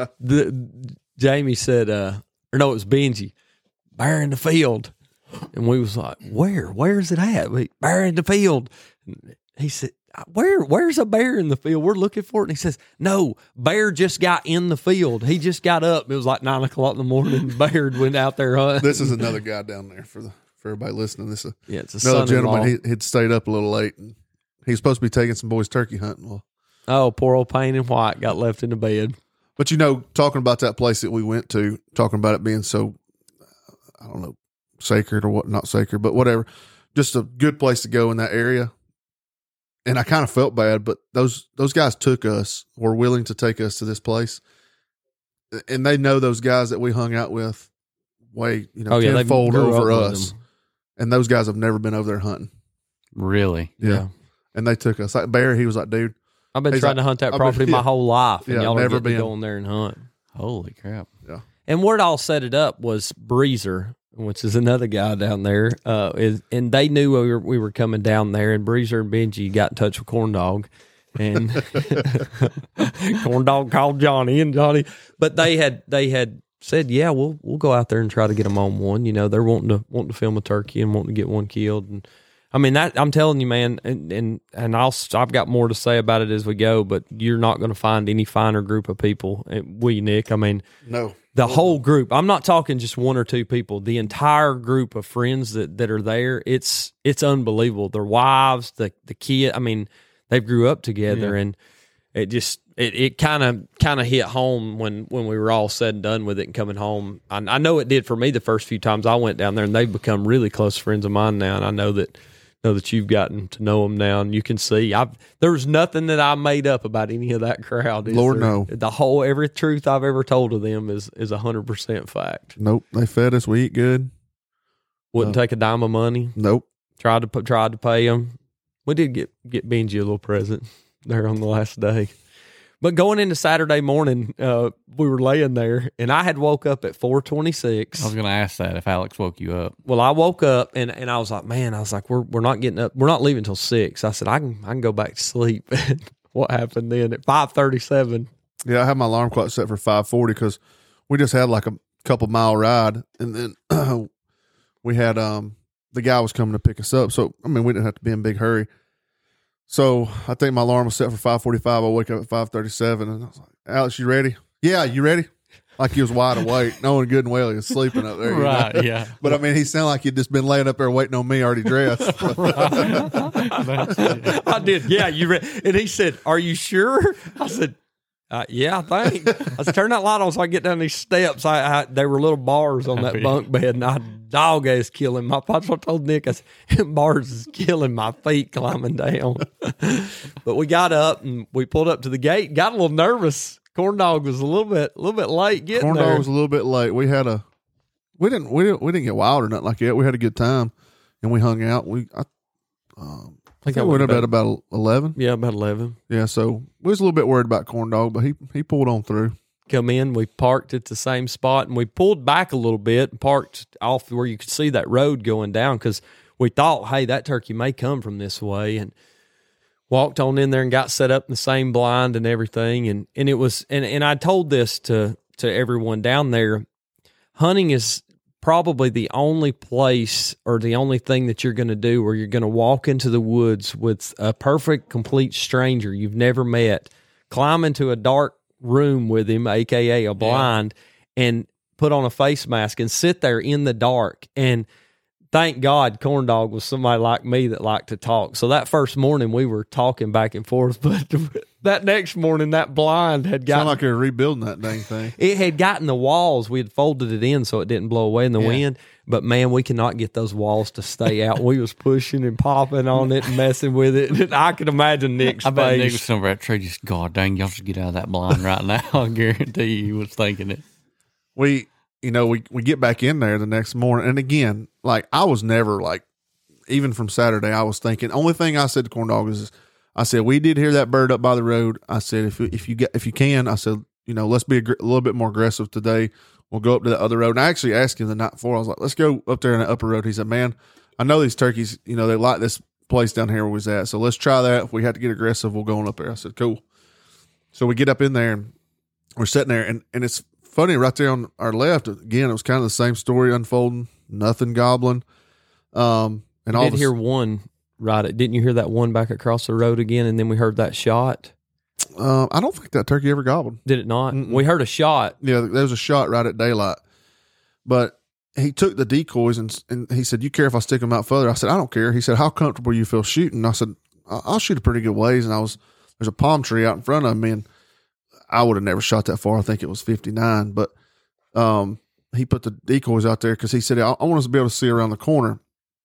Jamie said, it was Benji, bear in the field. And we was like, where's it at? Bear in the field. And he said, where's a bear in the field? We're looking for it. And he says, no, bear just got in the field. He just got up. It was like 9 o'clock in the morning. Bear went out there hunting. This is another guy down there for everybody listening. This is it's another gentleman. He'd stayed up a little late, and he was supposed to be taking some boys turkey hunting. Well, poor old Payne and White got left in the bed. But talking about that place that we went to, talking about it being so, I don't know, sacred or what, not sacred, but whatever, just a good place to go in that area. And I kind of felt bad, but those guys were willing to take us to this place, and they know those guys that we hung out with tenfold over us. And those guys have never been over there hunting. Really? Yeah. And they took us. Like Bear, he was like, dude, I've been trying to hunt that property my whole life, and y'all are never getting to go in there and hunt. Holy crap. Yeah. And where it all set it up was Breezer, which is another guy down there, and they knew we were coming down there, and Breezer and Benji got in touch with Corn Dog, and Corn Dog called Johnny, but they had said, yeah, we'll go out there and try to get them on one. They're wanting to film a turkey and wanting to get one killed, and I mean that I'm telling you, man, and I've got more to say about it as we go, but you're not going to find any finer group of people. Nick, I mean, no. The whole group. I'm not talking just one or two people. The entire group of friends that are there, it's unbelievable. Their wives, the kid. I mean, they grew up together, and it just it kind of hit home when we were all said and done with it and coming home. I know it did for me the first few times I went down there, and they've become really close friends of mine now. And I know that Know that you've gotten to know them now, and you can see there's nothing that I made up about any of that crowd. Lord, no. Every truth I've ever told to them is 100% fact. Nope. They fed us. We eat good. Wouldn't take a dime of money. Nope. Tried to pay them. We did get Benji a little present there on the last day. But going into Saturday morning, we were laying there, and I had woke up at 4:26. I was going to ask that if Alex woke you up. Well, I woke up, and I was like, man, we're not getting up. We're not leaving until 6. I said, I can go back to sleep. What happened then at 5:37? Yeah, I had my alarm clock set for 5:40 because we just had like a couple mile ride, and then we had the guy was coming to pick us up. So I mean, we didn't have to be in a big hurry. So I think my alarm was set for 5:45. I wake up at 5:37, and I was like, "Alex, you ready?" "Yeah, you ready?" Like he was wide awake, knowing good and well he was sleeping up there. Right, know? yeah. But I mean, he sounded like he'd just been laying up there waiting on me, already dressed. I did. Yeah, you ready? And he said, "Are you sure?" I said, "Yeah, I think." I said, "Turn that light on so I get down these steps." There were little bars on that bunk bed, and dog ass killing my. I told Nick, I said, "Bars is killing my feet climbing down." But we got up and we pulled up to the gate. Got a little nervous. Corn Dog was a little bit late getting Corn there. Dog was a little bit late. We didn't get wild or nothing like that. We had a good time and we hung out. I think I went up at about 11. Yeah, about 11. Yeah, so we was a little bit worried about Corn Dog, but he pulled on through. Come in, we parked at the same spot, and we pulled back a little bit and parked off where you could see that road going down because we thought, hey, that turkey may come from this way, and walked on in there and got set up in the same blind and everything, and it was, and I told this to everyone down there, hunting is probably the only place or the only thing that you're going to do where you're going to walk into the woods with a perfect, complete stranger you've never met, climb into a dark room with him, aka a blind, and put on a face mask and sit there in the dark. And thank God Corn Dog was somebody like me that liked to talk. So that first morning we were talking back and forth, but that next morning that blind had gotten... Sound like they were rebuilding that dang thing. It had gotten the walls. We had folded it in so it didn't blow away in the wind. But man, we cannot get those walls to stay out. We was pushing and popping on it and messing with it. And I could imagine Nick's face. I bet Nick was somewhere at tree just, God dang, y'all should get out of that blind right now. I guarantee you he was thinking it. We get back in there the next morning. And again, like I was never like, even from Saturday, I was thinking, only thing I said to Corn Dog is, I said, we did hear that bird up by the road. I said, if you can, I said, let's be a little bit more aggressive today. We'll go up to the other road. And I actually asked him the night before, I was like, let's go up there in the upper road. He said, man, I know these turkeys, they like this place down here where we was at. So let's try that. If we have to get aggressive, we'll go on up there. I said, cool. So we get up in there and we're sitting there and it's funny right there on our left. Again, it was kind of the same story unfolding, nothing gobbling. And I did hear one didn't you hear that one back across the road again? And then we heard that shot. I don't think that turkey ever gobbled. Did it not? Mm-mm. We heard a shot. Yeah, there was a shot right at daylight. But he took the decoys and he said, you care if I stick them out further? I said, I don't care. He said, how comfortable you feel shooting? I said, I'll shoot a pretty good ways. And there's a palm tree out in front of me, and I would have never shot that far. I think it was 59. But he put the decoys out there because he said, I want us to be able to see around the corner.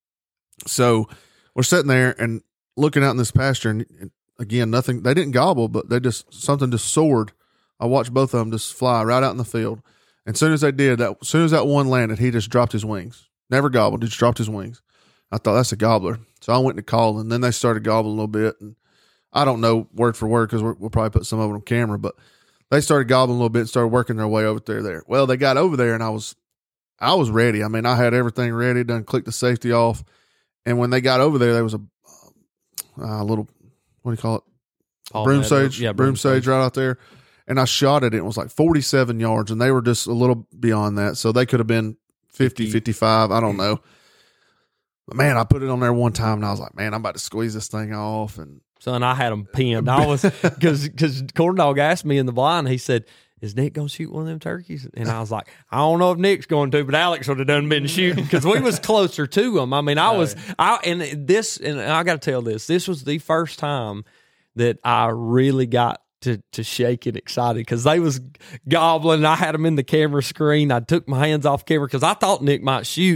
So we're sitting there and looking out in this pasture, and again, nothing. They didn't gobble, but something just soared. I watched both of them just fly right out in the field. And as soon as they did, as soon as that one landed, he just dropped his wings. Never gobbled, just dropped his wings. I thought, that's a gobbler. So I went to call, and then they started gobbling a little bit. And I don't know word for word because we'll probably put some of it on camera, but they started gobbling a little bit and started working their way over there. Well, they got over there, and I was ready. I mean, I had everything ready, done clicked the safety off. And when they got over there was a little, what do you call it? Broom sage. Yeah, broom sage right out there. And I shot it. It was like 47 yards, and they were just a little beyond that. So they could have been 50, 55. I don't know. But man, I put it on there one time, and I was like, man, I'm about to squeeze this thing off. And son, I had them pinned. I was because Corn Dog asked me in the blind. He said, "Is Nick gonna shoot one of them turkeys?" And I was like, "I don't know if Nick's going to, but Alex would have done been shooting because we was closer to him." I mean, I got to tell this. This was the first time that I really got to shake and excited because they was gobbling. I had them in the camera screen. I took my hands off camera because I thought Nick might shoot.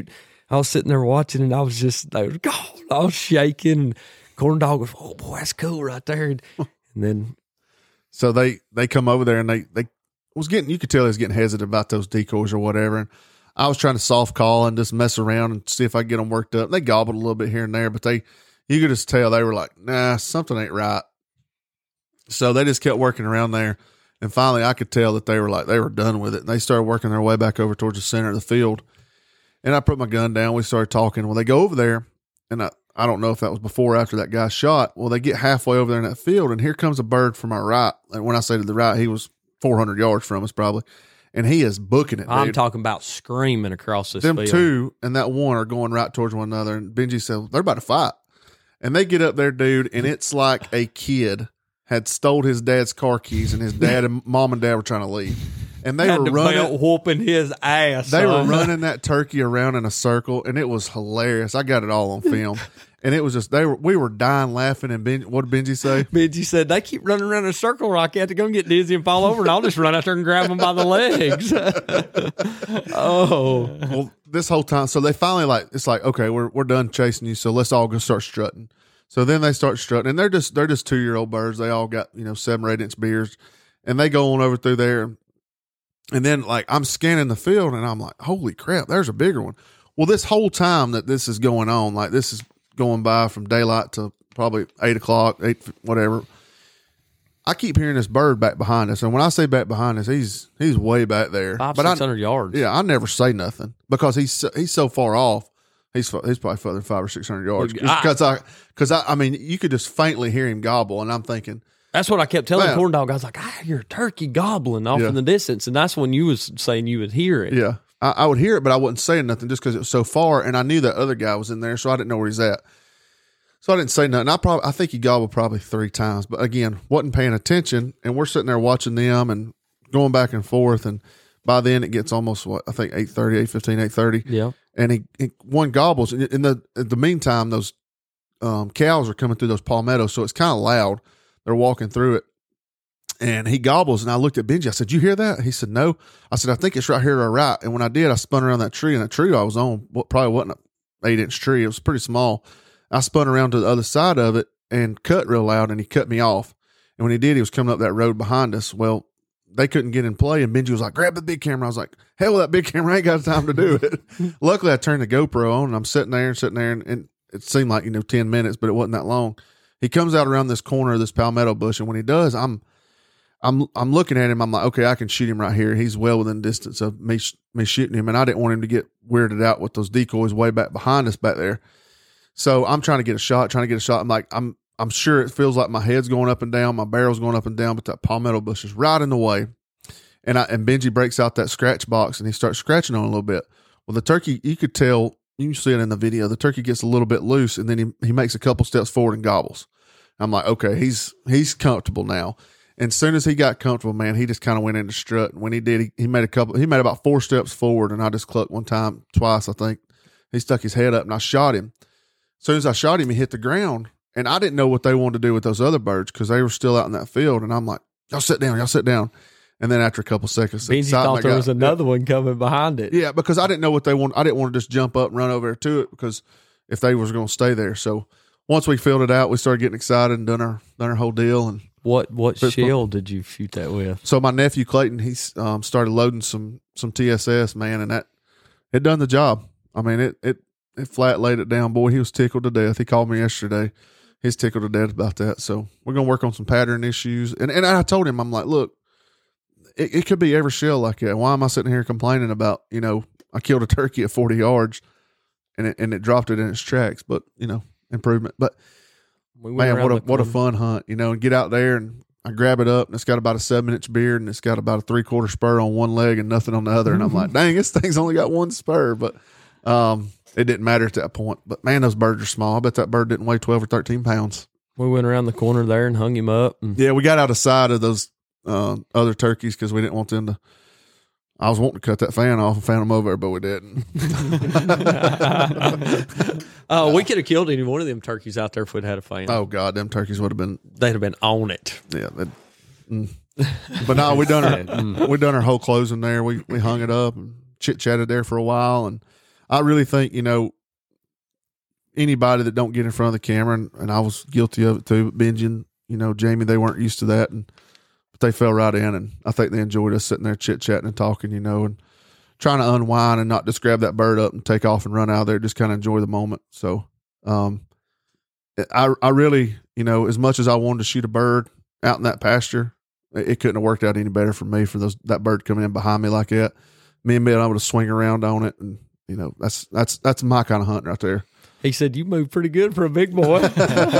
I was sitting there watching, and I was shaking. And Corn Dog was, oh boy, that's cool right there. And then, so they come over there, and they was getting, you could tell he was getting hesitant about those decoys or whatever. And I was trying to soft call and just mess around and see if I could get them worked up. They gobbled a little bit here and there, but you could just tell they were like, nah, something ain't right. So they just kept working around there. And finally I could tell that they were done with it. And they started working their way back over towards the center of the field. And I put my gun down. We started talking. Well, they go over there, and I don't know if that was before or after that guy shot. Well, they get halfway over there in that field, and here comes a bird from our right. And when I say to the right, he was 400 yards from us probably. And he is booking it, I'm dude. talking about screaming across this Them field. two and that one are going right towards one another. And Benji said, they're about to fight. And they get up there, dude, and it's like a kid had stole his dad's car keys, and his dad and mom and dad were trying to leave. And they were running, whooping his ass. They were running that turkey around in a circle, and it was hilarious. I got it all on film. And it was just, we were dying laughing. And what did Benji say? Benji said, they keep running around in a circle, Rocky. I have to go and get dizzy and fall over, and I'll just run out there and grab them by the legs. Oh. Well, this whole time, so they finally it's like, okay, we're done chasing you, so let's all go start strutting. So then they start strutting, and they're just 2-year-old birds. They all got, 7 or 8 inch beards, and they go on over through there. And then I'm scanning the field, and I'm like, holy crap, there's a bigger one. Well, this whole time that this is going on, this is going by from daylight to probably 8 o'clock, 8, whatever. I keep hearing this bird back behind us. And when I say back behind us, he's way back there. 500-600 yards. Yeah, I never say nothing because he's so far off. He's probably further than 500 or 600 yards. Because I mean, you could just faintly hear him gobble, and I'm thinking. That's what I kept telling Corn Dog. I was like, I hear a turkey gobbling off in the distance. And that's when you was saying you would hear it. Yeah. I would hear it, but I wasn't saying nothing just because it was so far. And I knew that other guy was in there, so I didn't know where he's at. So I didn't say nothing. I think he gobbled probably 3 times. But again, wasn't paying attention. And we're sitting there watching them and going back and forth. And by then it gets almost, I think 8:30, 8:15, 8:30. Yeah. And one gobbles. In the meantime, those cows are coming through those palmettos, so it's kind of loud. They're walking through it. And he gobbles, and I looked at Benji. I said, you hear that? He said, no. I said, I think it's right here to our right. And when I did, I spun around that tree, and that tree I was on probably wasn't an 8-inch tree. It was pretty small. I spun around to the other side of it and cut real loud, and he cut me off. And when he did, he was coming up that road behind us. Well, they couldn't get in play, and Benji was like, grab the big camera. I was like, hell, that big camera ain't got time to do it. Luckily, I turned the GoPro on, and I'm sitting there, and it seemed like, 10 minutes, but it wasn't that long. He comes out around this corner of this palmetto bush, and when he does, I'm looking at him. I'm like, okay, I can shoot him right here. He's well within distance of me shooting him, and I didn't want him to get weirded out with those decoys way back behind us back there. So I'm trying to get a shot. I'm like, I'm sure it feels like my head's going up and down, my barrel's going up and down, but that palmetto bush is right in the way. And Benji breaks out that scratch box, and he starts scratching on it a little bit. Well, the turkey, you could tell, you can see it in the video, the turkey gets a little bit loose, and then he makes a couple steps forward and gobbles. I'm like, okay, he's comfortable now. And as soon as he got comfortable, man, he just kind of went into strut. And when he did, he made about 4 steps forward, and I just clucked twice, I think. He stuck his head up, and I shot him. As soon as I shot him, he hit the ground. And I didn't know what they wanted to do with those other birds because they were still out in that field. And I'm like, y'all sit down. And then after a couple seconds, Benji thought there was another one coming behind it. Yeah, because I didn't know what they want. I didn't want to just jump up and run over to it because if they was going to stay there. So once we filled it out, we started getting excited and done our whole deal. And what shell did you shoot that with? So my nephew Clayton, he started loading some TSS, man, and it done the job. I mean, it flat laid it down. Boy, he was tickled to death. He called me yesterday. He's tickled to death about that. So we're gonna work on some pattern issues. And I told him, I'm like, look, it could be every shell like that. Why am I sitting here complaining about, I killed a turkey at 40 yards and it dropped it in its tracks, but improvement. But man, what a fun hunt, and get out there and I grab it up and it's got about a 7-inch beard and it's got about a 3/4 spur on one leg and nothing on the other. And I'm like, dang, this thing's only got one spur, but it didn't matter at that point. But man, those birds are small. I bet that bird didn't weigh 12 or 13 pounds. We went around the corner there and hung him up. Yeah, we got out of sight of those other turkeys because we didn't want them to. I was wanting to cut that fan off and fan them over there, but we didn't. We could have killed any one of them turkeys out there if we'd had a fan. Oh God, them turkeys would have been. They'd have been on it. Yeah, but no, we done our whole closing there. We hung it up and chit chatted there for a while, and I really think, anybody that don't get in front of the camera, and I was guilty of it too, Benji and, Jamie, they weren't used to that, but they fell right in, and I think they enjoyed us sitting there chit-chatting and talking, and trying to unwind and not just grab that bird up and take off and run out of there, just kind of enjoy the moment. So I really, as much as I wanted to shoot a bird out in that pasture, it couldn't have worked out any better for me for that bird coming in behind me like that. Me and being able to swing around on it, and that's my kind of hunt right there. He said, "You move pretty good for a big boy." That's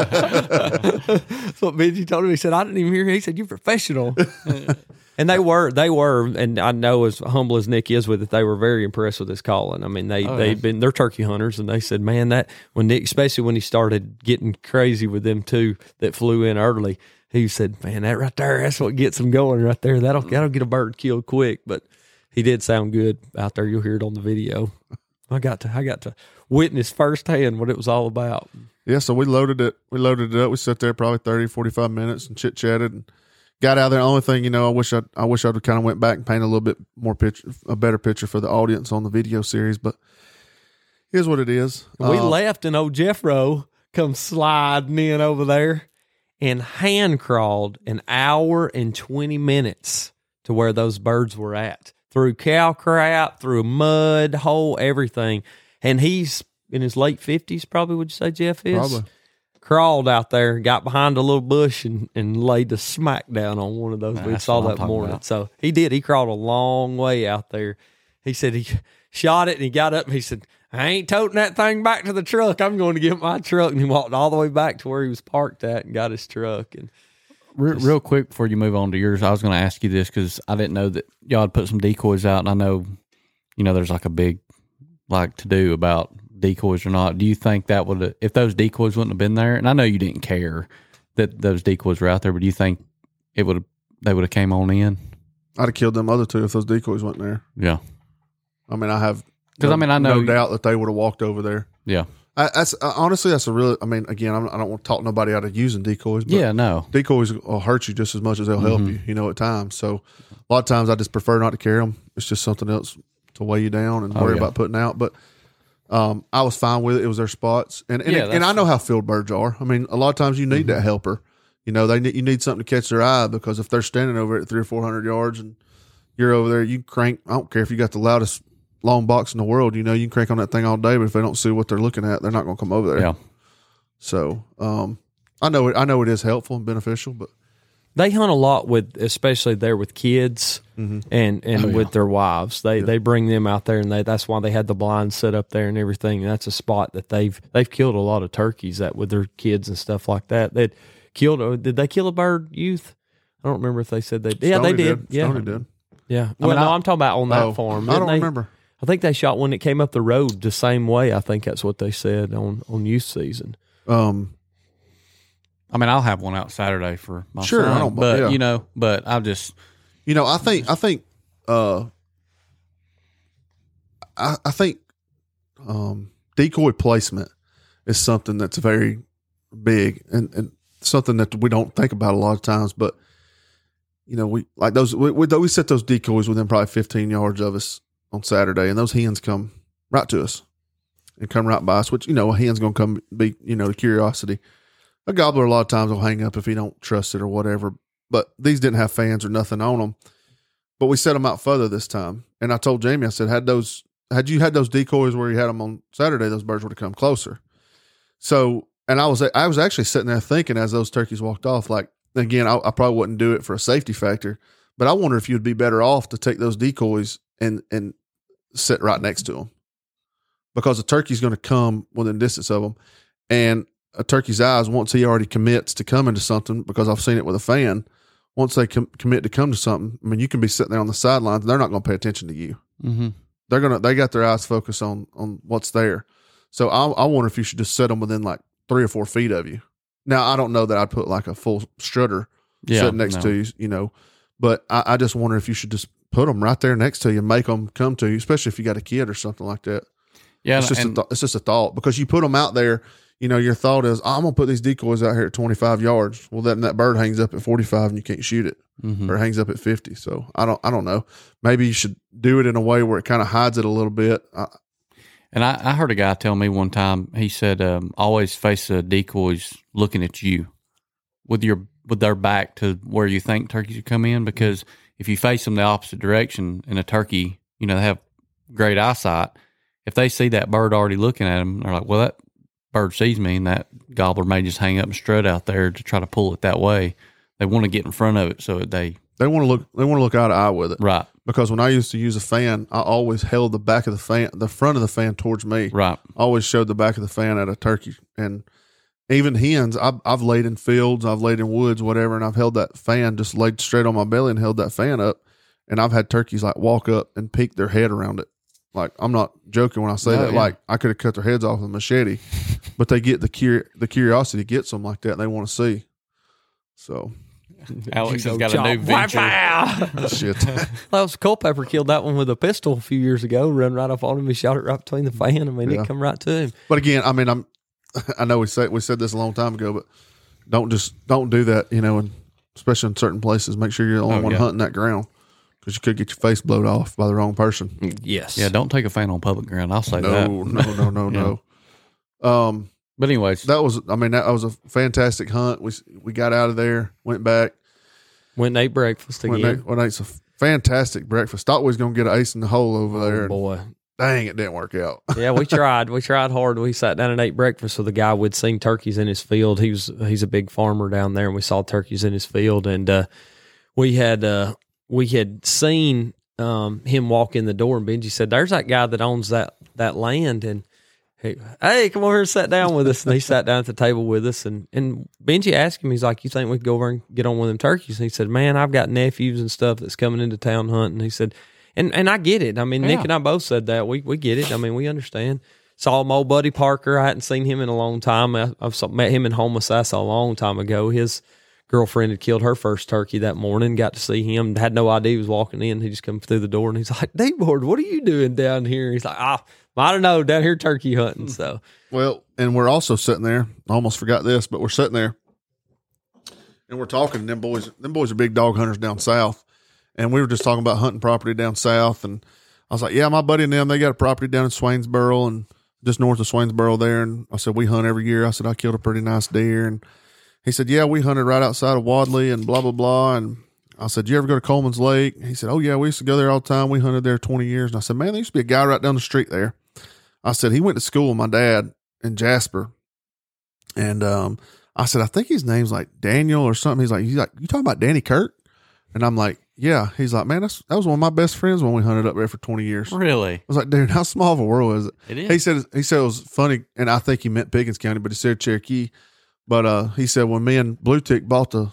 what Benji told him. He said, "I didn't even hear." He said, "You're professional." And they were, and I know as humble as Nick is with it, they were very impressed with his calling. I mean, they're turkey hunters, and they said, "Man, that when Nick, especially when he started getting crazy with them two that flew in early." He said, "Man, that right there, that's what gets them going right there. That'll get a bird killed quick." But he did sound good out there. You'll hear it on the video. I got to witness firsthand what it was all about. Yeah, so we loaded it up. We sat there probably 30, 45 minutes and chit-chatted and got out there. The only thing, I wish I'd kind of went back and painted a little bit more a better picture for the audience on the video series, but here's what it is. We left and old Jeffro come sliding in over there and hand crawled an hour and 20 minutes to where those birds were at. Through cow crap, through mud, hole, everything. And he's in his late 50s, probably, would you say Jeff is? Probably. Crawled out there, got behind a little bush and laid the smack down on one of those. We saw that morning. About. So he did. He crawled a long way out there. He said he shot it and he got up and he said, "I ain't toting that thing back to the truck. I'm going to get my truck." And he walked all the way back to where he was parked at and got his truck. And real quick before you move on to yours, I was going to ask you this because I didn't know that y'all had put some decoys out, and I know, there's like a big to do about decoys or not. Do you think that would, if those decoys wouldn't have been there, and I know you didn't care that those decoys were out there, but do you think they would have came on in? I'd have killed them other two if those decoys weren't there. Yeah, I mean, I have I know no doubt that they would have walked over there. Yeah. Honestly, that's a really, again, I don't want to talk nobody out of using decoys, but yeah, no. Decoys will hurt you just as much as they'll help you, at times. So a lot of times I just prefer not to carry them. It's just something else to weigh you down and worry about putting out. But I was fine with it. It was their spots. And I know how field birds are. I mean, a lot of times you need that helper. You need something to catch their eye, because if they're standing over at 300 or 400 yards and you're over there, you crank. I don't care if you got the loudest long box in the world, you can crank on that thing all day, but if they don't see what they're looking at, they're not going to come over there. Yeah. So, I know it is helpful and beneficial, but they hunt a lot especially there with kids and with their wives. They bring them out there, and that's why they had the blinds set up there and everything. And that's a spot that they've killed a lot of turkeys with their kids and stuff like that. Did they kill a bird, Youth? I don't remember if they said they did. Yeah, they did. Yeah. Stoney did. Yeah. Well, I'm talking about on that farm. I don't remember. I think they shot one that came up the road the same way. I think that's what they said on youth season. I'll have one out Saturday for my son. I don't, but but I'll just, I think decoy placement is something that's very big and something that we don't think about a lot of times. But we like those. We set those decoys within probably 15 yards of us on Saturday, and those hens come right to us and come right by us, which, a hen's going to come be, the curiosity. A gobbler a lot of times will hang up if he don't trust it or whatever, but these didn't have fans or nothing on them. But we set them out further this time. And I told Jamie, I said, had you had those decoys where you had them on Saturday, those birds would have come closer. So, and I was actually sitting there thinking as those turkeys walked off, like, again, I probably wouldn't do it for a safety factor, but I wonder if you'd be better off to take those decoys and sit right next to them, because a turkey's going to come within distance of them, and a turkey's eyes, once he already commits to coming to something, because I've seen it with a fan, once they commit to come to something, you can be sitting there on the sidelines and they're not going to pay attention to you. Mm-hmm. They got their eyes focused on what's there. So I wonder if you should just set them within like 3 or 4 feet of you. Now, I don't know that I'd put like a full strutter sitting next to you, but I just wonder if you should just put them right there next to you and make them come to you, especially if you got a kid or something like that. Yeah, it's just a thought, because you put them out there, your thought is, I'm going to put these decoys out here at 25 yards. Well, then that bird hangs up at 45 and you can't shoot it, or hangs up at 50. So I don't know. Maybe you should do it in a way where it kind of hides it a little bit. And I heard a guy tell me one time, he said, always face the decoys looking at you with their back to where you think turkeys would come in, because if you face them the opposite direction and a turkey, they have great eyesight, if they see that bird already looking at them, they're like, well, that bird sees me, and that gobbler may just hang up and strut out there to try to pull it that way. They want to get in front of it so they want to look eye to eye with it. Right. Because when I used to use a fan, I always held the back of the front of the fan towards me. Right. I always showed the back of the fan at a turkey. And even hens, I've laid in fields, I've laid in woods, whatever, and I've held that fan, just laid straight on my belly and held that fan up. And I've had turkeys like walk up and peek their head around it. Like, I'm not joking when I say that. Yeah. Like, I could have cut their heads off with a machete, but they get the curiosity gets them like that, and they want to see. So Alex has got a new venture. Shit. Culpepper killed that one with a pistol a few years ago. Run right up on him. He shot it right between the fan. I mean, it come right to him. But again, I mean, I know we said this a long time ago, but don't do that. And especially in certain places, make sure you're the only one hunting that ground, because you could get your face blowed off by the wrong person. Yes. Yeah. Don't take a fan on public ground. I'll say that. No. But anyways, that was a fantastic hunt. We got out of there, went back, went and ate breakfast again. Went and ate some fantastic breakfast. Thought we was going to get an ace in the hole over there. Boy, dang, it didn't work out. Yeah, we tried. We tried hard. We sat down and ate breakfast with a guy. We'd seen turkeys in his field. He's a big farmer down there, and we saw turkeys in his field. And we had seen him walk in the door, and Benji said, "There's that guy that owns that land." And hey, come over here and sit down with us. And he sat down at the table with us. And Benji asked him, he's like, you think we could go over and get on one of them turkeys? And he said, man, I've got nephews and stuff that's coming into town hunting. He said, and I get it. I mean, Nick and I both said that. We get it. I mean, we understand. Saw my old buddy Parker. I hadn't seen him in a long time. I've met him in Homosassa a long time ago. His girlfriend had killed her first turkey that morning. Got to see him. Had no idea he was walking in. He just come through the door, and he's like, D-Board, what are you doing down here? He's like, I don't know, down here turkey hunting. So, well, and we're also sitting there. I almost forgot this, but we're sitting there and we're talking. Them boys are big dog hunters down south, and we were just talking about hunting property down south. And I was like, yeah, my buddy and them, they got a property down in Swainsboro and just north of Swainsboro there. And I said, we hunt every year. I said, I killed a pretty nice deer. And he said, yeah, we hunted right outside of Wadley and blah, blah, blah. And I said, you ever go to Coleman's Lake? He said, oh yeah, we used to go there all the time. We hunted there 20 years. And I said, man, there used to be a guy right down the street there. I said, he went to school with my dad in Jasper. And I said, I think his name's like Daniel or something. He's like, you talking about Danny Kirk? And I'm like, yeah. He's like, man, that was one of my best friends when we hunted up there for 20 years. Really? I was like, dude, how small of a world is it? It is. He said it was funny, and I think he meant Pickens County, but he said Cherokee. But he said when me and Blue Tick bought the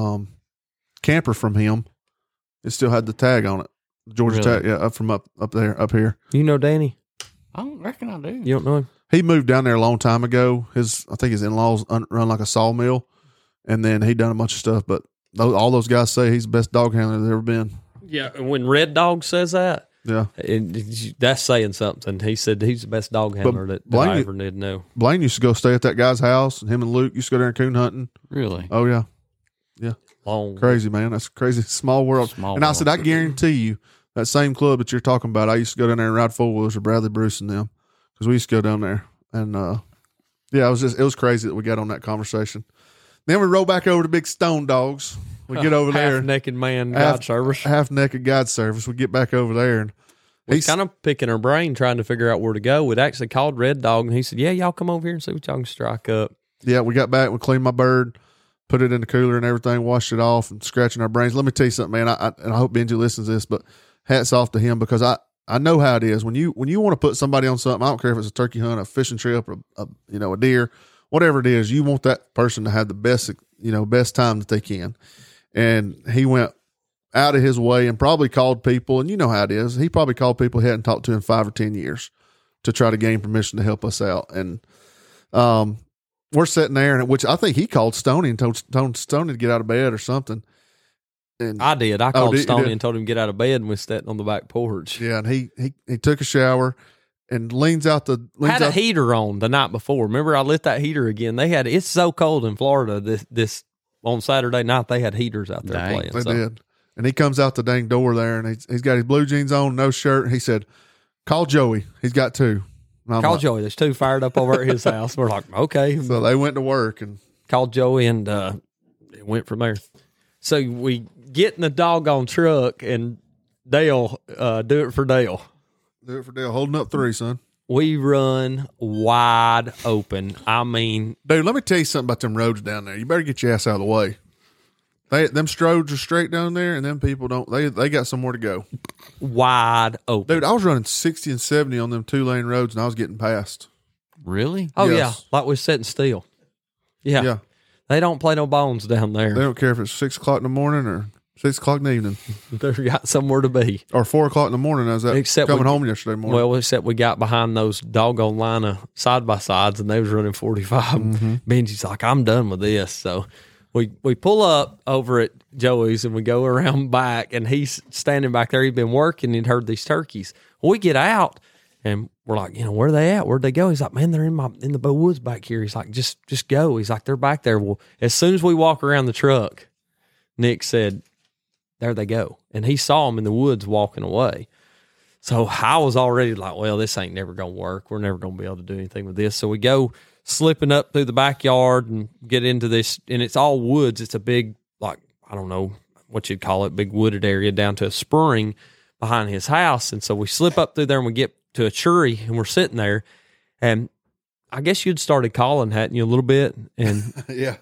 camper from him, it still had the tag on it. Georgia tag, yeah, up here. You know Danny? I don't reckon I do. You don't know him? He moved down there a long time ago. I think his in-laws run like a sawmill, and then he done a bunch of stuff. But all those guys say he's the best dog handler there's ever been. Yeah, when Red Dog says that, yeah, that's saying something. He said he's the best dog handler that I ever did know. Blaine used to go stay at that guy's house, and him and Luke used to go there and coon hunting. Really? Oh yeah, yeah. Long. Crazy, man. That's a crazy small world. I said, I guarantee you that same club that you're talking about, I used to go down there and ride four-wheelers with Bradley Bruce and them, because we used to go down there. And yeah, it was crazy that we got on that conversation. Then we roll back over to Big Stone Dogs. We get over there. Half-naked man guide service. Half-naked guide service. We get back over there, and he's kind of picking our brain, trying to figure out where to go. We'd actually called Red Dog, and he said, yeah, y'all come over here and see what y'all can strike up. Yeah, we got back. We cleaned my bird, put it in the cooler and everything, washed it off, and scratching our brains. Let me tell you something, man. And I hope Benji listens to this, but hats off to him, because I know how it is. When you want to put somebody on something, I don't care if it's a turkey hunt, a fishing trip, or a deer, whatever it is, you want that person to have the best time that they can. And he went out of his way and probably called people, and you know how it is. He probably called people he hadn't talked to in 5 or 10 years to try to gain permission to help us out. And we're sitting there, and which I think he called Stoney and told Stoney to get out of bed or something. And I did. I called Stoney and told him to get out of bed, and we sat on the back porch. Yeah, and he took a shower and had a heater on the night before. Remember, I lit that heater again. It's so cold in Florida. This on Saturday night, they had heaters out there playing. They did. And he comes out the dang door there, and he's got his blue jeans on, no shirt. He said, call Joey. He's got 2. And I'm Called like- Joey. There's 2 fired up over at his house. We're like, okay. So they went to work and Called Joey, and it went from there. So we get in the doggone truck, and Dale, do it for Dale. do it for Dale. Holding up 3, son. We run wide open. I mean, Dude, let me tell you something about them roads down there. You better get your ass out of the way. Them roads are straight down there, and them people don't. They got somewhere to go. wide open. Dude, I was running 60 and 70 on them 2-lane roads, and I was getting past. Really? Oh, Yes. yeah. Like we're sitting still. Yeah. Yeah. They don't play no bones down They there. don't care if it's 6 o'clock in the morning or 6 o'clock in the evening They've got somewhere to be. or 4 o'clock in the morning. I was Except coming we- home yesterday morning. Well, except we got behind those doggone line of side-by-sides, and they was running 45. Benji's like, I'm done with this. So we pull up over at Joey's, and we go around back, and he's standing back there. He'd been working and heard these turkeys. Well, we get out, and we're like, where are they at? Where'd they go? He's like, man, they're in the woods back here. He's like, just go. He's like, they're back there. Well, as soon as we walk around the truck, Nick said, there they go. And he saw them in the woods walking away. So I was already like, well, this ain't never going to work. We're never going to be able to do anything with this. So we go slipping up through the backyard and get into this, and it's all woods. It's a big, like, I don't know what you'd call it, big wooded area down to a spring behind his house. And so we slip up through there, and we get to a tree, and we're sitting there. And I guess you'd started calling, hadn't you, a little bit? And Yeah,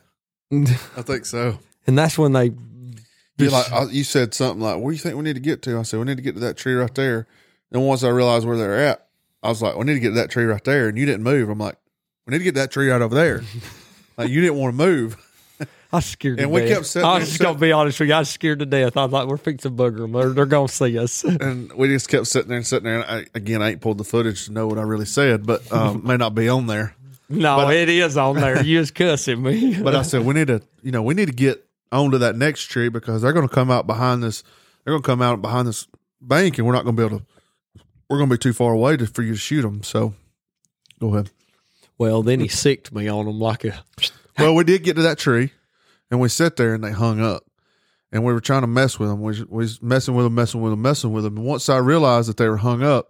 I think so. and that's when they Be like, you said something like, where do you think we need to get to? I said, we need to get to that tree right there. And once I realized where they're at, I was like, we need to get to that tree right there. And you didn't move. I'm like, we need to get that tree right over there. Like, you didn't want to move. I was scared to And death. we kept sitting I there was just going to be honest with you. I was scared to death. I was like, we're fixing to bugger them. They're going to see us. And we just kept sitting there. And I ain't pulled the footage to know what I really said, but may not be on there. No, it is on there. You was cussing me. But I said, we need to get onto that next tree because they're going to come out behind this. They're going to come out behind this bank, and we're not going to be able to. We're going to be too far away for you to shoot them. So, go ahead. Well, then he sicked me on them like a. Well, we did get to that tree, and we sat there, and they hung up, and we were trying to mess with them. We was messing with them. And once I realized that they were hung up,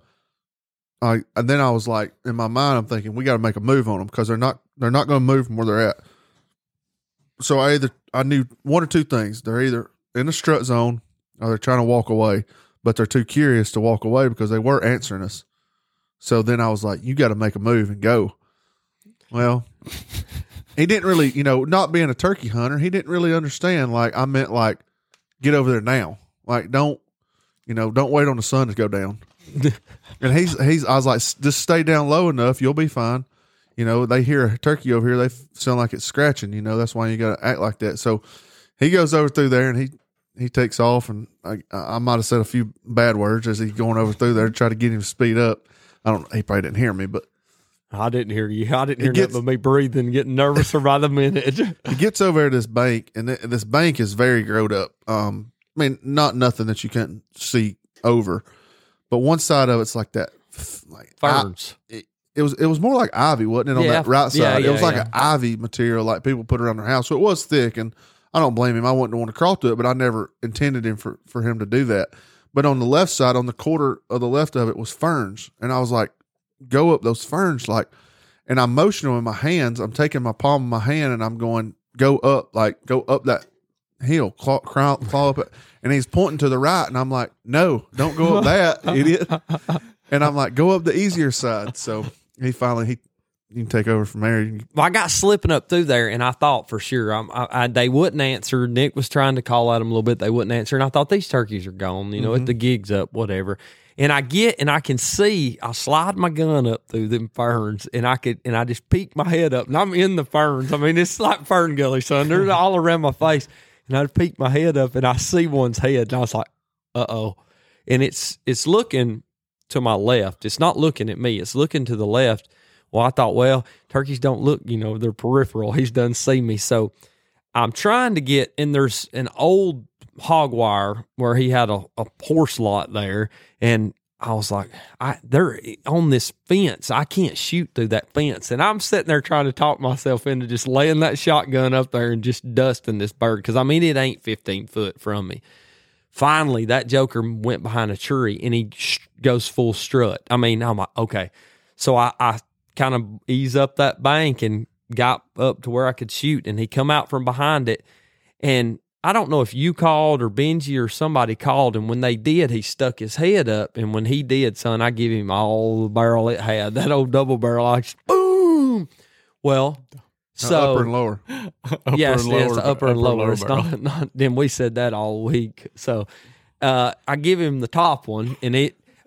and then I was like, in my mind, I'm thinking we got to make a move on them because they're not going to move from where they're at. So I knew one or two things. They're either in the strut zone or they're trying to walk away, but they're too curious to walk away because they were answering us. So then I was like, you got to make a move and go. Well, he didn't really, not being a turkey hunter, he didn't really understand. Like, I meant like, get over there now. Like, don't wait on the sun to go down. And I was like, just stay down low enough. You'll be fine. They hear a turkey over here. They sound like it's scratching, that's why you got to act like that. So he goes over through there and he takes off, and I might have said a few bad words as he's going over through there to try to get him to speed up. He probably didn't hear me, but I didn't hear you. I didn't hear nothing but me breathing, getting nervouser by the minute. he gets over to this bank, and this bank is very growed up. Not nothing that you can't see over, but one side of it's like that, like Ferns. It was more like ivy, wasn't it? On that right side, it was like an ivy material, like people put around their house. So it was thick, and I don't blame him. I wouldn't want to crawl to it, but I never intended him for him to do that. But on the left side, on the quarter of the left of it, was ferns, and I was like, "Go up those ferns!" And I'm motioning with my hands. I'm taking my palm of my hand, and I'm going, "Go up that hill, claw up it." And he's pointing to the right, and I'm like, "No, don't go up that, idiot." And I'm like, "Go up the easier side." So he finally you can take over from there. I got slipping up through there, and I thought for sure they wouldn't answer. Nick was trying to call at them a little bit. They wouldn't answer, and I thought these turkeys are gone. If the gig's up, whatever. And I can see. I slide my gun up through them ferns, and I just peek my head up, and I'm in the ferns. It's like fern gully, son. They're all around my face, and I peek my head up, and I see one's head, and I was like, "Uh-oh!" And it's looking to my left. It's not looking at me. It's looking to the left. Well, I thought, well, turkeys don't look, they're peripheral. He's done see me. So I'm trying to get, and there's an old hog wire where he had a horse lot there. And I was like, they're on this fence. I can't shoot through that fence. And I'm sitting there trying to talk myself into just laying that shotgun up there and just dusting this bird. Because, it ain't 15 foot from me. Finally, that joker went behind a tree, and he goes full strut. I'm like, okay. So I kind of ease up that bank and got up to where I could shoot, and he come out from behind it. And I don't know if you called or Benji or somebody called, and when they did, he stuck his head up. And when he did, son, I give him all the barrel it had. That old double barrel, I just, boom. Well, so upper and lower. Yes, it's upper and lower. It's barrel. not. Then we said that all week. So I give him the top one, and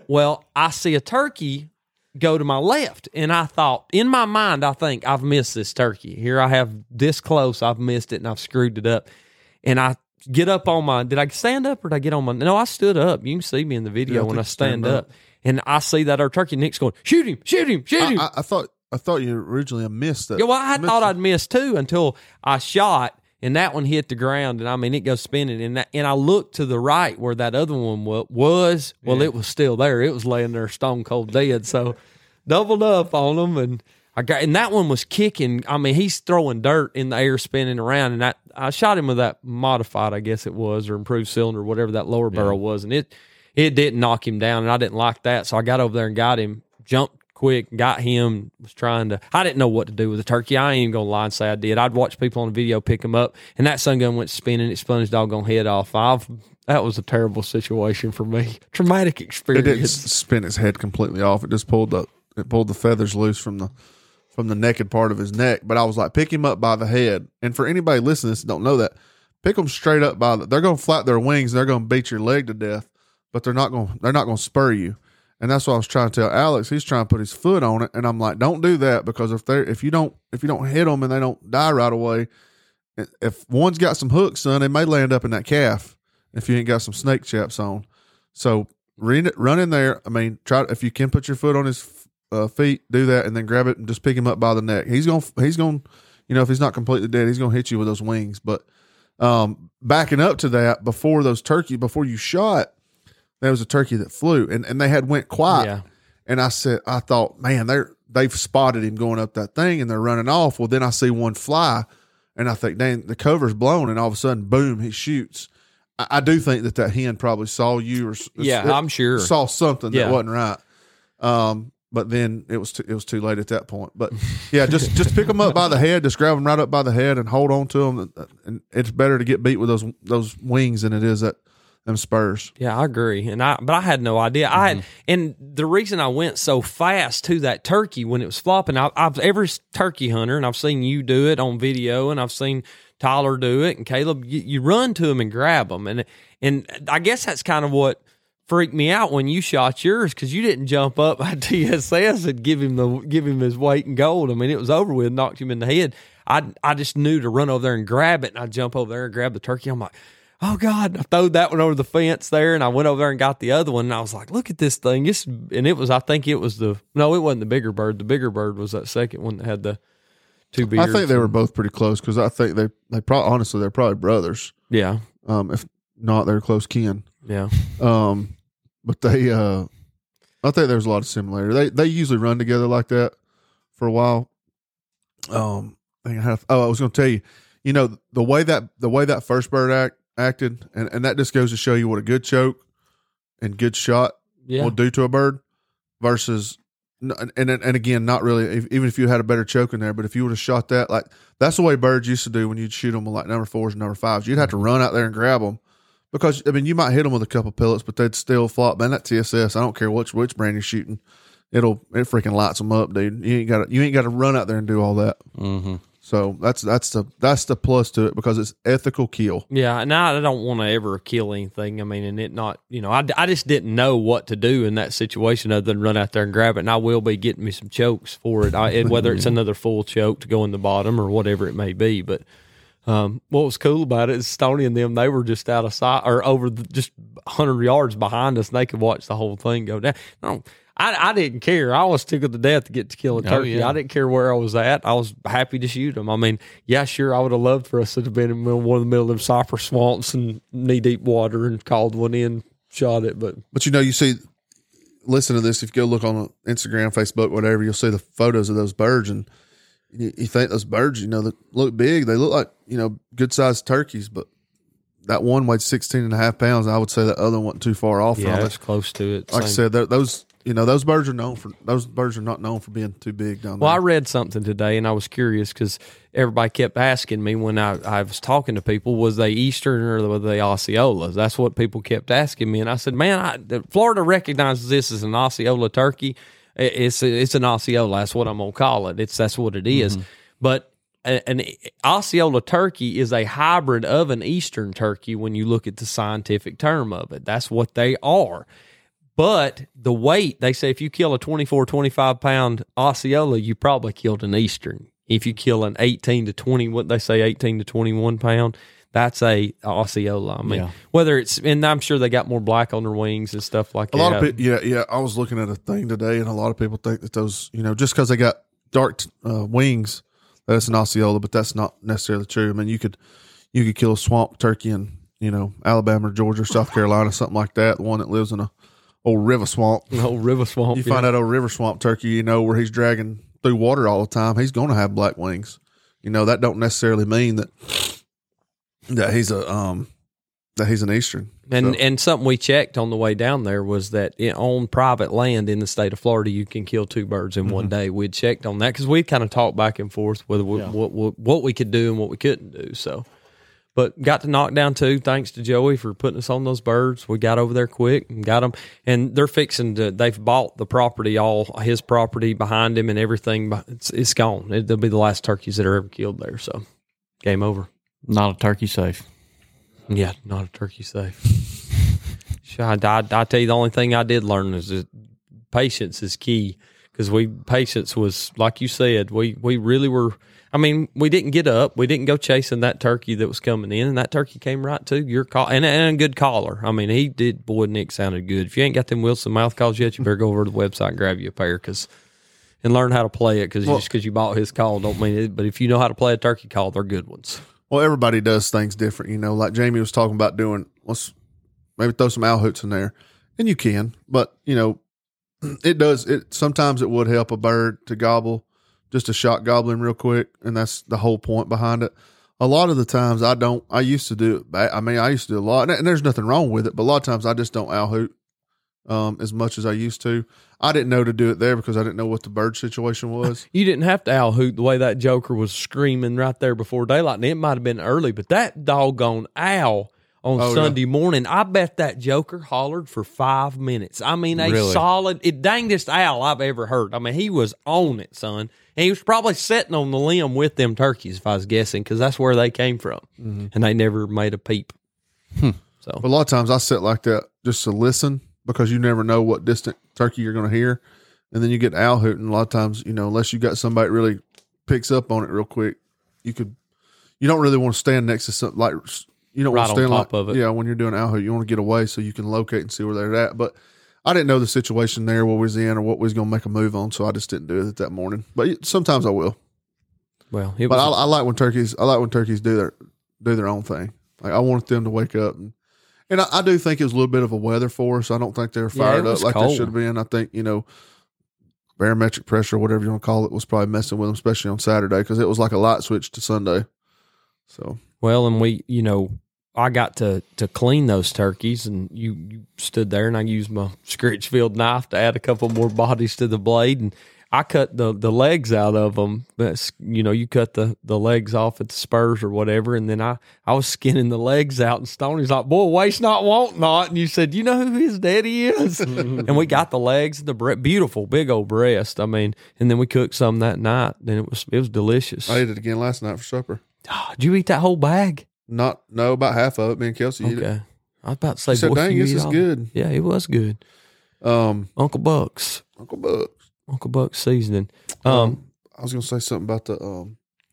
I see a turkey go to my left, and I thought, in my mind, I think I've missed this turkey. Here I have this close, I've missed it, and I've screwed it up. And I get up on did I stand up or did I get on no, I stood up. You can see me in the video when I stand up. And I see that our turkey, Nick's going, shoot him. I thought you originally missed that. Yeah, well, I thought I'd missed too until I shot, and that one hit the ground, and I mean, it goes spinning. And I looked to the right where that other one was. Well, it was still there. It was laying there stone cold dead. So doubled up on them, and that one was kicking. I mean, he's throwing dirt in the air, spinning around, and I shot him with that modified, I guess it was, or improved cylinder, whatever that lower barrel was, and it didn't knock him down, and I didn't like that, so I got over there and got him, jumped quick, got him, was trying to, I didn't know what to do with the turkey. I ain't even gonna lie and say I did. I'd watch people on the video pick him up, and that sun gun went spinning, it spun his doggone head off. That was a terrible situation for me. Traumatic experience. It didn't spin his head completely off. It just pulled the feathers loose from the naked part of his neck. But I was like, pick him up by the head. And for anybody listening to this that don't know that, pick them straight up they're going to flap their wings. And they're going to beat your leg to death, but they're not going to spur you. And that's what I was trying to tell Alex. He's trying to put his foot on it. And I'm like, don't do that, because if you don't hit them and they don't die right away, if one's got some hooks, son, they may land up in that calf if you ain't got some snake chaps on. So run in there. I mean, if you can put your foot on his feet, do that, and then grab it and just pick him up by the neck. He's going, if he's not completely dead, he's going to hit you with those wings. But backing up to that, before you shot, there was a turkey that flew, and they had went quiet. Yeah. And I thought, man, they've spotted him going up that thing, and they're running off. Well, then I see one fly, and I think, dang, the cover's blown, and all of a sudden, boom, he shoots. I do think that hen probably saw you, or I'm sure saw something that wasn't right. But then it was too late at that point. But yeah, just pick them up by the head, just grab them right up by the head and hold on to them. And it's better to get beat with those wings than it is them spurs. Yeah, I agree. But I had no idea. And the reason I went so fast to that turkey when it was flopping, I've every turkey hunter, and I've seen you do it on video, and I've seen Tyler do it, and Caleb, you run to them and grab them. And I guess that's kind of what freaked me out when you shot yours, because you didn't jump up at TSS and give him his weight in gold. I mean, it was over with, knocked him in the head. I just knew to run over there and grab it, and I jump over there and grab the turkey. I'm like, oh God, I throwed that one over the fence there, and I went over there and got the other one, and I was like, look at this thing. And it wasn't the bigger bird. The bigger bird was that second one that had the two beards. I think they were both pretty close, because I think they probably, honestly, they're probably brothers. Yeah. If not, they're close kin. Yeah. But they, I think there's a lot of similarity. They usually run together like that for a while. I was going to tell you, the way that first bird acted, and that just goes to show you what a good choke and good shot will do to a bird versus, and again, not really, even if you had a better choke in there, but if you would have shot that, like, that's the way birds used to do when you'd shoot them with like number 4s and number 5s. You'd have to run out there and grab them. Because, I mean, you might hit them with a couple pellets, but they'd still flop. Man, that TSS, I don't care which brand you're shooting, it freaking lights them up, dude. You ain't got to run out there and do all that. Mm-hmm. So that's the plus to it, because it's ethical kill. Yeah, and I don't want to ever kill anything. I mean, and it not, I just didn't know what to do in that situation other than run out there and grab it. And I will be getting me some chokes for it, whether it's another full choke to go in the bottom or whatever it may be. But what was cool about it is Stoney and them, they were just out of sight or over just 100 yards behind us, and they could watch the whole thing go down. I didn't care. I was tickled to death to get to kill a turkey. Yeah. I didn't care where I was at. I was happy to shoot them. I mean, yeah, sure, I would have loved for us to have been in one of the middle of them cypress swamps and knee-deep water and called one in, shot it. But you see, listen to this, if you go look on Instagram, Facebook, whatever, you'll see the photos of those birds, and you think those birds, that look big, they look like, good-sized turkeys, but that one weighed 16.5 pounds. I would say that other one wasn't too far off. yeah, it's close to it. Like I said, those you know, those birds are not known for being too big down there. Well, I read something today, and I was curious because everybody kept asking me when I was talking to people, was they Eastern or were they Osceolas? That's what people kept asking me, and I said, man, Florida recognizes this as an Osceola turkey. It's an Osceola. That's what I'm gonna call it. That's what it is. But an Osceola turkey is a hybrid of an Eastern turkey when you look at the scientific term of it. That's what they are. But the weight, they say if you kill a 24, 25-pound Osceola, you probably killed an Eastern. If you kill an 18 to 21 pound, that's a Osceola. I mean, whether it's, and I'm sure they got more black on their wings and stuff like that. A lot of people, yeah. I was looking at a thing today, and a lot of people think that those, you know, just because they got dark wings, that's an Osceola, but that's not necessarily true. I mean, you could kill a swamp turkey in, you know, Alabama, Georgia, South Carolina, something like that. The one that lives in a old river swamp. Old river swamp. You find that old river swamp turkey, you know, where he's dragging through water all the time. He's going to have black wings. You know, that don't necessarily mean that he's an Eastern. And something we checked on the way down there was that on private land in the state of Florida, you can kill two birds in one day. We'd checked on that because we kind of talked back and forth whether what we could do and what we couldn't do. So, but got to knock down two. Thanks to Joey for putting us on those birds. We got over there quick and got them. And they're fixing to. They've bought the property, all his property behind him and everything. It's gone. They'll be the last turkeys that are ever killed there. So, game over. Not a turkey safe. Yeah, not a turkey safe. I tell you, the only thing I did learn is that patience is key because patience was, like you said, we really were. I mean, we didn't get up. We didn't go chasing that turkey that was coming in, and that turkey came right to your call. And a good caller. I mean, he did. Boy, Nick sounded good. If you ain't got them Wilson mouth calls yet, you better go over to the website and grab you a pair and learn how to play it just because you bought his call don't mean it. But if you know how to play a turkey call, they're good ones. Well, everybody does things different, you know. Like Jamie was talking about doing, let's maybe throw some owl hoots in there, and you can. But you know, sometimes it would help a bird to gobble, just a shot gobble him real quick, and that's the whole point behind it. A lot of the times I used to do it. I used to do a lot, and there's nothing wrong with it. But a lot of times I just don't owl hoot as much as I used to. I didn't know to do it there because I didn't know what the bird situation was. You didn't have to owl hoot the way that joker was screaming right there before daylight. And it might have been early, but that doggone owl on Sunday morning, I bet that joker hollered for 5 minutes. I mean, solid, dangest owl I've ever heard. I mean, he was on it, son. And he was probably sitting on the limb with them turkeys, if I was guessing, because that's where they came from. Mm-hmm. And they never made a peep. So, but a lot of times I sit like that just to listen, because you never know what distant turkey you're going to hear. And then you get owl hooting. A lot of times, you know, unless you got somebody that really picks up on it real quick, you don't really want to stand next to something like, you don't want to stand on top of it. Yeah, when you're doing owl hoot, you want to get away so you can locate and see where they're at. But I didn't know the situation there, what we was in or what we was going to make a move on. So I just didn't do it that morning. But sometimes I will. Well, I like when turkeys do their own thing. Like I want them to wake up and I do think it was a little bit of a weather for us. I don't think they were fired up like they should have been. I think, you know, barometric pressure, whatever you want to call it, was probably messing with them, especially on Saturday, because it was like a light switch to Sunday. So, well, and I got to clean those turkeys, and you stood there, and I used my Scritchfield knife to add a couple more bodies to the blade, and I cut the legs out of them. But, you know, you cut the legs off at the spurs or whatever, and then I was skinning the legs out, and Stoney's like, boy, waste not, want not. And you said, you know who his daddy is? And we got the legs, the beautiful big old breast. I mean, and then we cooked some that night, and it was delicious. I ate it again last night for supper. Oh, did you eat that whole bag? No, about half of it. Me and Kelsey ate it. I was about to say, she said, dang, this is good. Yeah, it was good. Uncle Buck's seasoning. I was gonna say something about the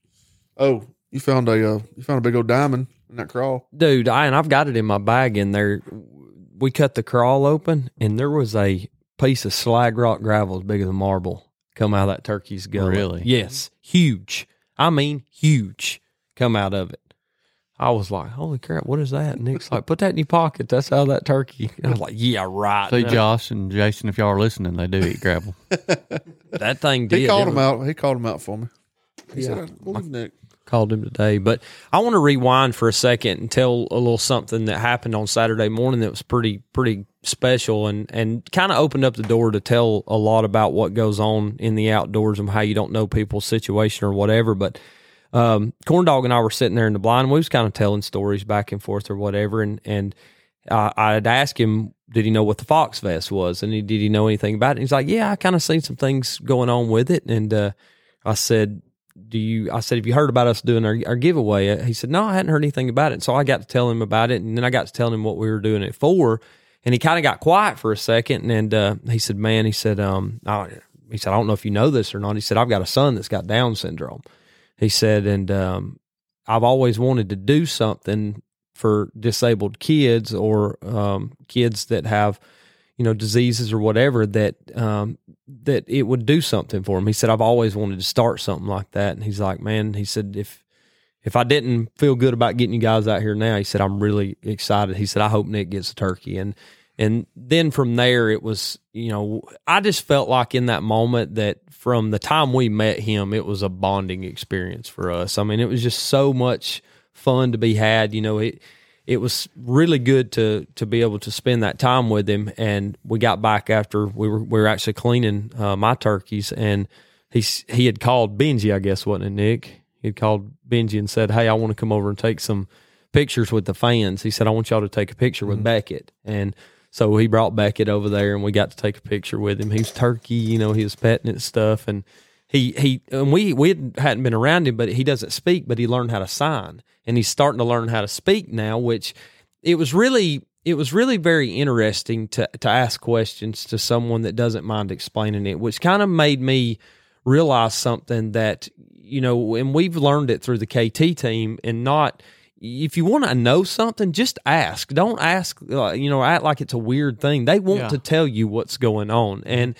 you found a big old diamond in that crawl, dude. I've got it in my bag in there. We cut the crawl open, and there was a piece of slag rock gravel as big as a marble come out of that turkey's gullet. Really? Yes, huge. I mean, huge. Come out of it. I was like, holy crap, what is that? And Nick's like, put that in your pocket. That's how that turkey. And I was like, yeah, right. See, Josh and Jason, if y'all are listening, they do eat gravel. That thing did. He called him out. He called him out for me. He said, Nick. Called him today. But I want to rewind for a second and tell a little something that happened on Saturday morning that was pretty special and kind of opened up the door to tell a lot about what goes on in the outdoors and how you don't know people's situation or whatever. But Corn Dog and I were sitting there in the blind. We was kind of telling stories back and forth or whatever. And I had asked him, did he know what the Fox Vest was? And did he know anything about it? And he's like, yeah, I kind of seen some things going on with it. And I said, have you heard about us doing our giveaway? He said, no, I hadn't heard anything about it. So I got to tell him about it. And then I got to tell him what we were doing it for. And he kind of got quiet for a second. And he said, man, he said, I don't know if you know this or not. He said, I've got a son that's got Down syndrome. He said, and I've always wanted to do something for disabled kids or kids that have, diseases or whatever, that it would do something for them. He said, I've always wanted to start something like that. And he's like, man, he said, if I didn't feel good about getting you guys out here now, he said, I'm really excited. He said, I hope Nick gets a turkey. And then from there, it was, I just felt like in that moment that from the time we met him, it was a bonding experience for us. I mean, it was just so much fun to be had. It was really good to be able to spend that time with him. And we got back after we were actually cleaning my turkeys, and he had called Benji, I guess, wasn't it, Nick? He had called Benji and said, hey, I want to come over and take some pictures with the fans. He said, I want y'all to take a picture with Beckett. And so he brought Beckett over there, and we got to take a picture with him. He was turkey, he was petting it and stuff. And we hadn't been around him, but he doesn't speak, but he learned how to sign. And he's starting to learn how to speak now, which it was really very interesting to ask questions to someone that doesn't mind explaining it, which kind of made me realize something that, and we've learned it through the KT team, and not, if you want to know something, just ask. Don't ask, act like it's a weird thing. They want to tell you what's going on. And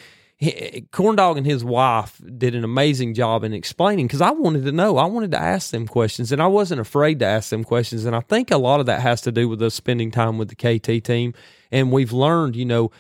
Corn Dog and his wife did an amazing job in explaining, because I wanted to know. I wanted to ask them questions, and I wasn't afraid to ask them questions. And I think a lot of that has to do with us spending time with the KT team. And we've learned,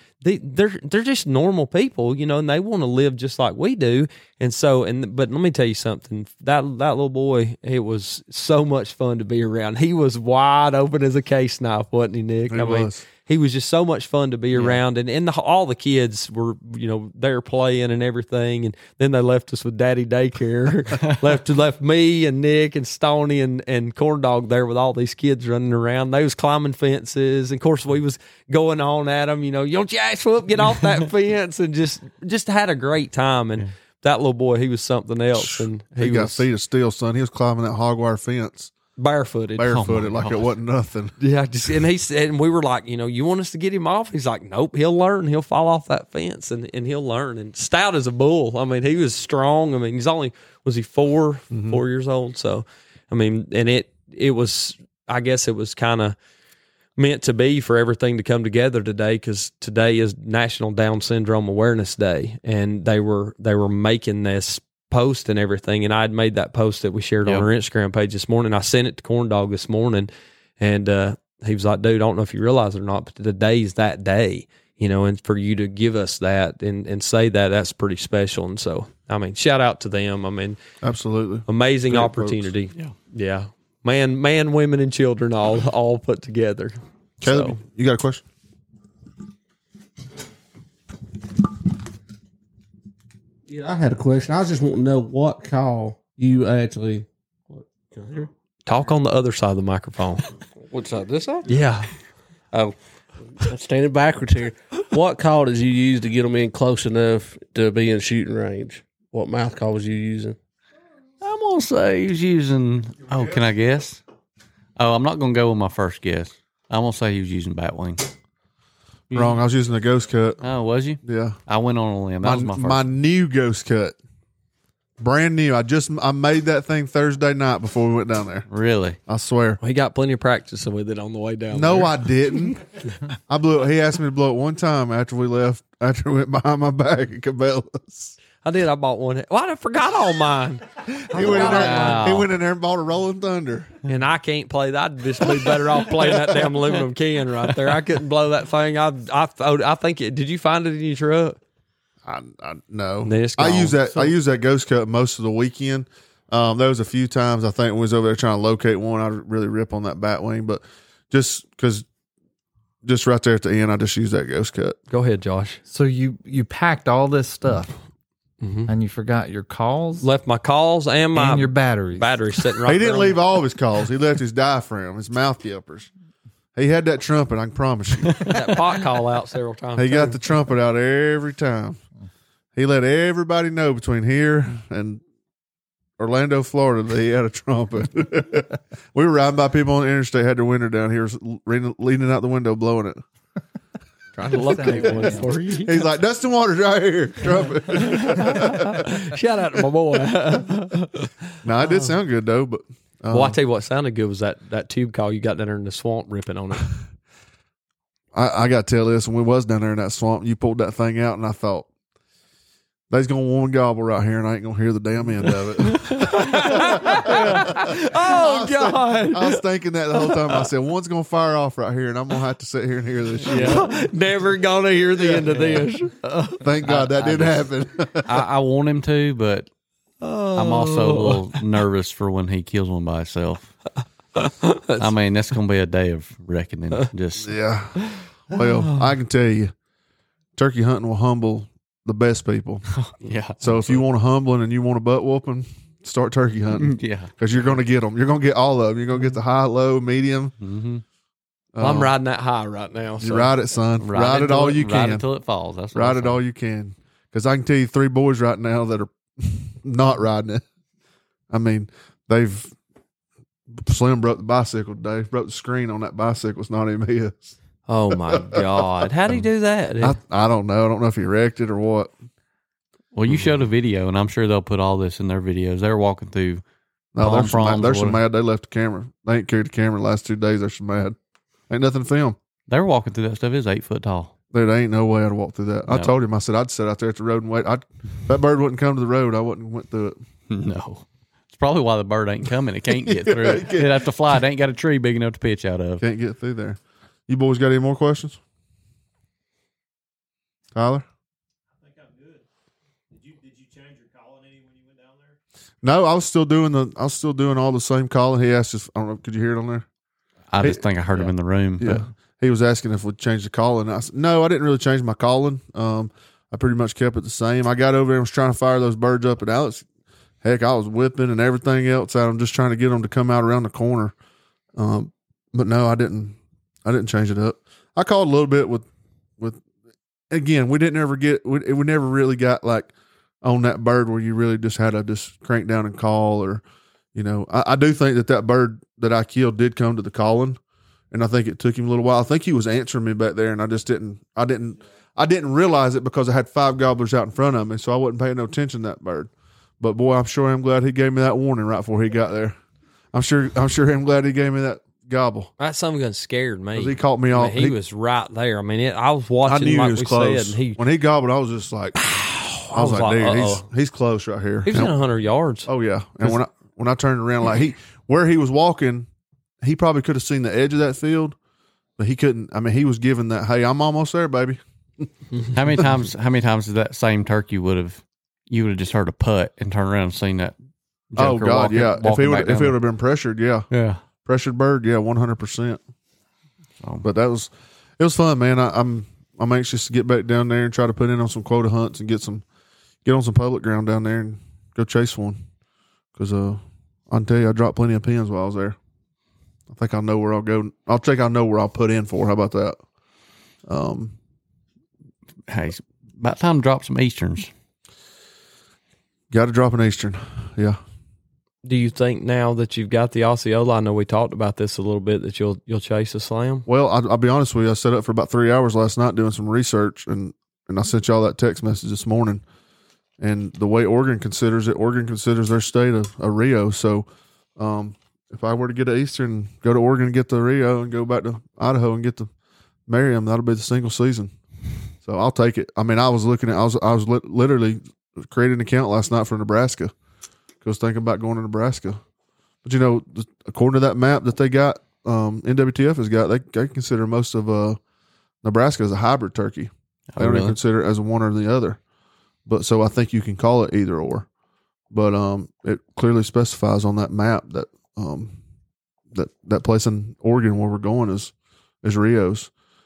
they're just normal people, and they want to live just like we do. And so, but let me tell you something, that little boy, it was so much fun to be around. He was wide open as a case knife, wasn't he, Nick? He was. He was just so much fun to be around, and all the kids were, there playing and everything. And then they left us with Daddy Daycare, left me and Nick and Stoney and Corn Dog there with all these kids running around. They was climbing fences, and of course we was going on at them. Don't you ass whoop, get off that fence, and just had a great time. And that little boy, he was something else, and he got feet of steel, son. He was climbing that hog wire fence. Barefooted, like it wasn't nothing. Yeah, and he said, and we were like, you want us to get him off? He's like, nope, he'll learn. He'll fall off that fence, and he'll learn. And stout as a bull. I mean, he was strong. I mean, was he 4 years old? So, I mean, and it was, I guess it was kind of meant to be for everything to come together today, because today is National Down Syndrome Awareness Day, and they were making this post and everything, and I had made that post that we shared on our Instagram page this morning. I sent it to Corn Dog this morning, and he was like, dude, I don't know if you realize it or not, but today's that day, and for you to give us that and say that's pretty special. And so, I mean, shout out to them. I mean, absolutely amazing great opportunity. Folks. Yeah. Man, women, and children all put together. Caleb, so, you got a question? Yeah, I had a question. I was just wanting to know what call you actually. Can I hear? Talk on the other side of the microphone. What side? This side? Yeah. Oh, I'm standing backwards here. What call did you use to get them in close enough to be in shooting range? What mouth call was you using? I'm going to say he was using. Oh, can I guess? Oh, I'm not going to go with my first guess. I'm going to say he was using Batwing. Wrong. I was using a Ghost Cut. Oh, was you? Yeah. I went on a limb. That was my first. My new Ghost Cut. Brand new. I made that thing Thursday night before we went down there. Really? I swear. He got plenty of practice with it on the way down. No, there. I didn't. He asked me to blow it one time after we left, after we went behind my back at Cabela's. I did. I bought one. Well, I forgot all mine. He went in there and bought a Rolling Thunder. And I can't play that. I'd just be better off playing that damn aluminum can right there. I couldn't blow that thing. I think it. Did you find it in your truck? No. I use that Ghost Cut most of the weekend. There was a few times I think we was over there trying to locate one. I'd really rip on that Batwing, but just because just right there at the end, I just used that ghost cut. Go ahead, Josh. So you packed all this stuff Mhm. and you forgot your calls Left my calls and my and your batteries. battery sitting right He didn't there. leave all of his calls. He left his diaphragm, his mouth gippers. He had that trumpet, I can promise you. that pot call out several times. He too. got the trumpet out every time. He let everybody know between here and Orlando, Florida, that he had a trumpet. We were riding by people on the interstate, had their window down here, leaning out the window, blowing it. trying to locate one for you. He's like, Dustin Waters right here, trumpet. Shout out to my boy. No, it did sound good though, but Well, I tell you what sounded good was that tube call you got down there in the swamp ripping on it. I got to tell this, when we was down there in that swamp, you pulled that thing out, and I thought, they's going to one gobble right here, and I ain't going to hear the damn end of it. Oh, God. I was thinking that the whole time. I said, one's going to fire off right here, and I'm going to have to sit here and hear this shit. Yeah. Never going to hear the end of this. Thank God that didn't happen. I want him to, but I'm also a little nervous for when he kills one by himself. I mean, that's going to be a day of reckoning. Just Yeah. Well, I can tell you, turkey hunting will humble the best people. yeah, So if you want a humbling and you want a butt whooping, start turkey hunting yeah. because you're going to get them. You're going to get all of them. You're going to get the high, low, medium. Mm-hmm. Well, I'm riding that high right now. You So. ride it, son. Ride it all you Ride can. it till it falls. That's what Ride I'm it all you can. Because I can tell you 3 boys right now that are not riding it. I mean, Slim broke the bicycle today. Broke the screen on that bicycle. It's not even his. Oh, my God. How'd he do that? I don't know. I don't know if he wrecked it or what. Well, you showed a video, and I'm sure they'll put all this in their videos. They were walking through. No, Palm fronds they're or so whatever. mad they left the camera. They ain't carried the camera the last 2 days. They're so mad. Ain't nothing to film. They were walking through that stuff. It's 8 foot tall. Dude, ain't no way I'd walk through that. I No. told him, I said, I'd sit out there at the road and wait. If that bird wouldn't come to the road, I wouldn't went through it. No, it's probably why the bird ain't coming. It can't get through. It'd have to fly. It ain't got a tree big enough to pitch out of. Can't get through there. You boys got any more questions? Tyler? No, I was still doing all the same calling. He asked us, I don't know, could you hear it on there? I just think I heard him in the room. Yeah. But He was asking if we'd change the calling. I said, no, I didn't really change my calling. I pretty much kept it the same. I got over there and was trying to fire those birds up at Alex. Heck, I was whipping and everything else out. I'm just trying to get them to come out around the corner. But no, I didn't change it up. I called a little bit with again, we never really got like on that bird where you really just had to just crank down and call or, I do think that bird that I killed did come to the calling, and I think it took him a little while. I think he was answering me back there, and I didn't realize it because I had 5 gobblers out in front of me, so I wasn't paying no attention to that bird. But boy, I'm glad he gave me that warning right before he got there. I'm glad he gave me that gobble. That son gun scared me. 'Cause he caught me off. He was right there. I mean, I was watching. I knew like he was we close. said, and when he gobbled, I was just like, I was like, dude, uh-oh. he's close right here. he was in 100 yards. Oh yeah, and when I turned around, like where he was walking, he probably could have seen the edge of that field, but he couldn't. I mean, he was giving that, hey, I'm almost there, baby. how many times is that same turkey you would have just heard a putt and turned around and seen that? Oh joker God, yeah. If walking it back down would have been pressured, yeah, there. pressured bird, yeah, 100%. So, But it was fun, man. I'm anxious to get back down there and try to put in on some quota hunts and get on some public ground down there and go chase one. Because I can tell you, I dropped plenty of pins while I was there. I think I'll know where I'll go. I'll know where I'll put in for. How about that? hey, it's about time to drop some Easterns. Got to drop an Eastern. Yeah. Do you think now that you've got the Osceola, I know we talked about this a little bit, that you'll chase a slam? Well, I'll be honest with you. I sat up for about 3 hours last night doing some research, and I sent y'all that text message this morning. And the way Oregon considers their state a Rio. So if I were to get an Eastern, go to Oregon and get the Rio, and go back to Idaho and get the Merriam, that'll be the single season. So I'll take it. I mean, I was literally creating an account last night for Nebraska. I was thinking about going to Nebraska. But, according to that map that they got, NWTF has got, they consider most of Nebraska as a hybrid turkey. They don't even consider it as one or the other. But so I think you can call it either or. But it clearly specifies on that map that that place in Oregon where we're going is Rios.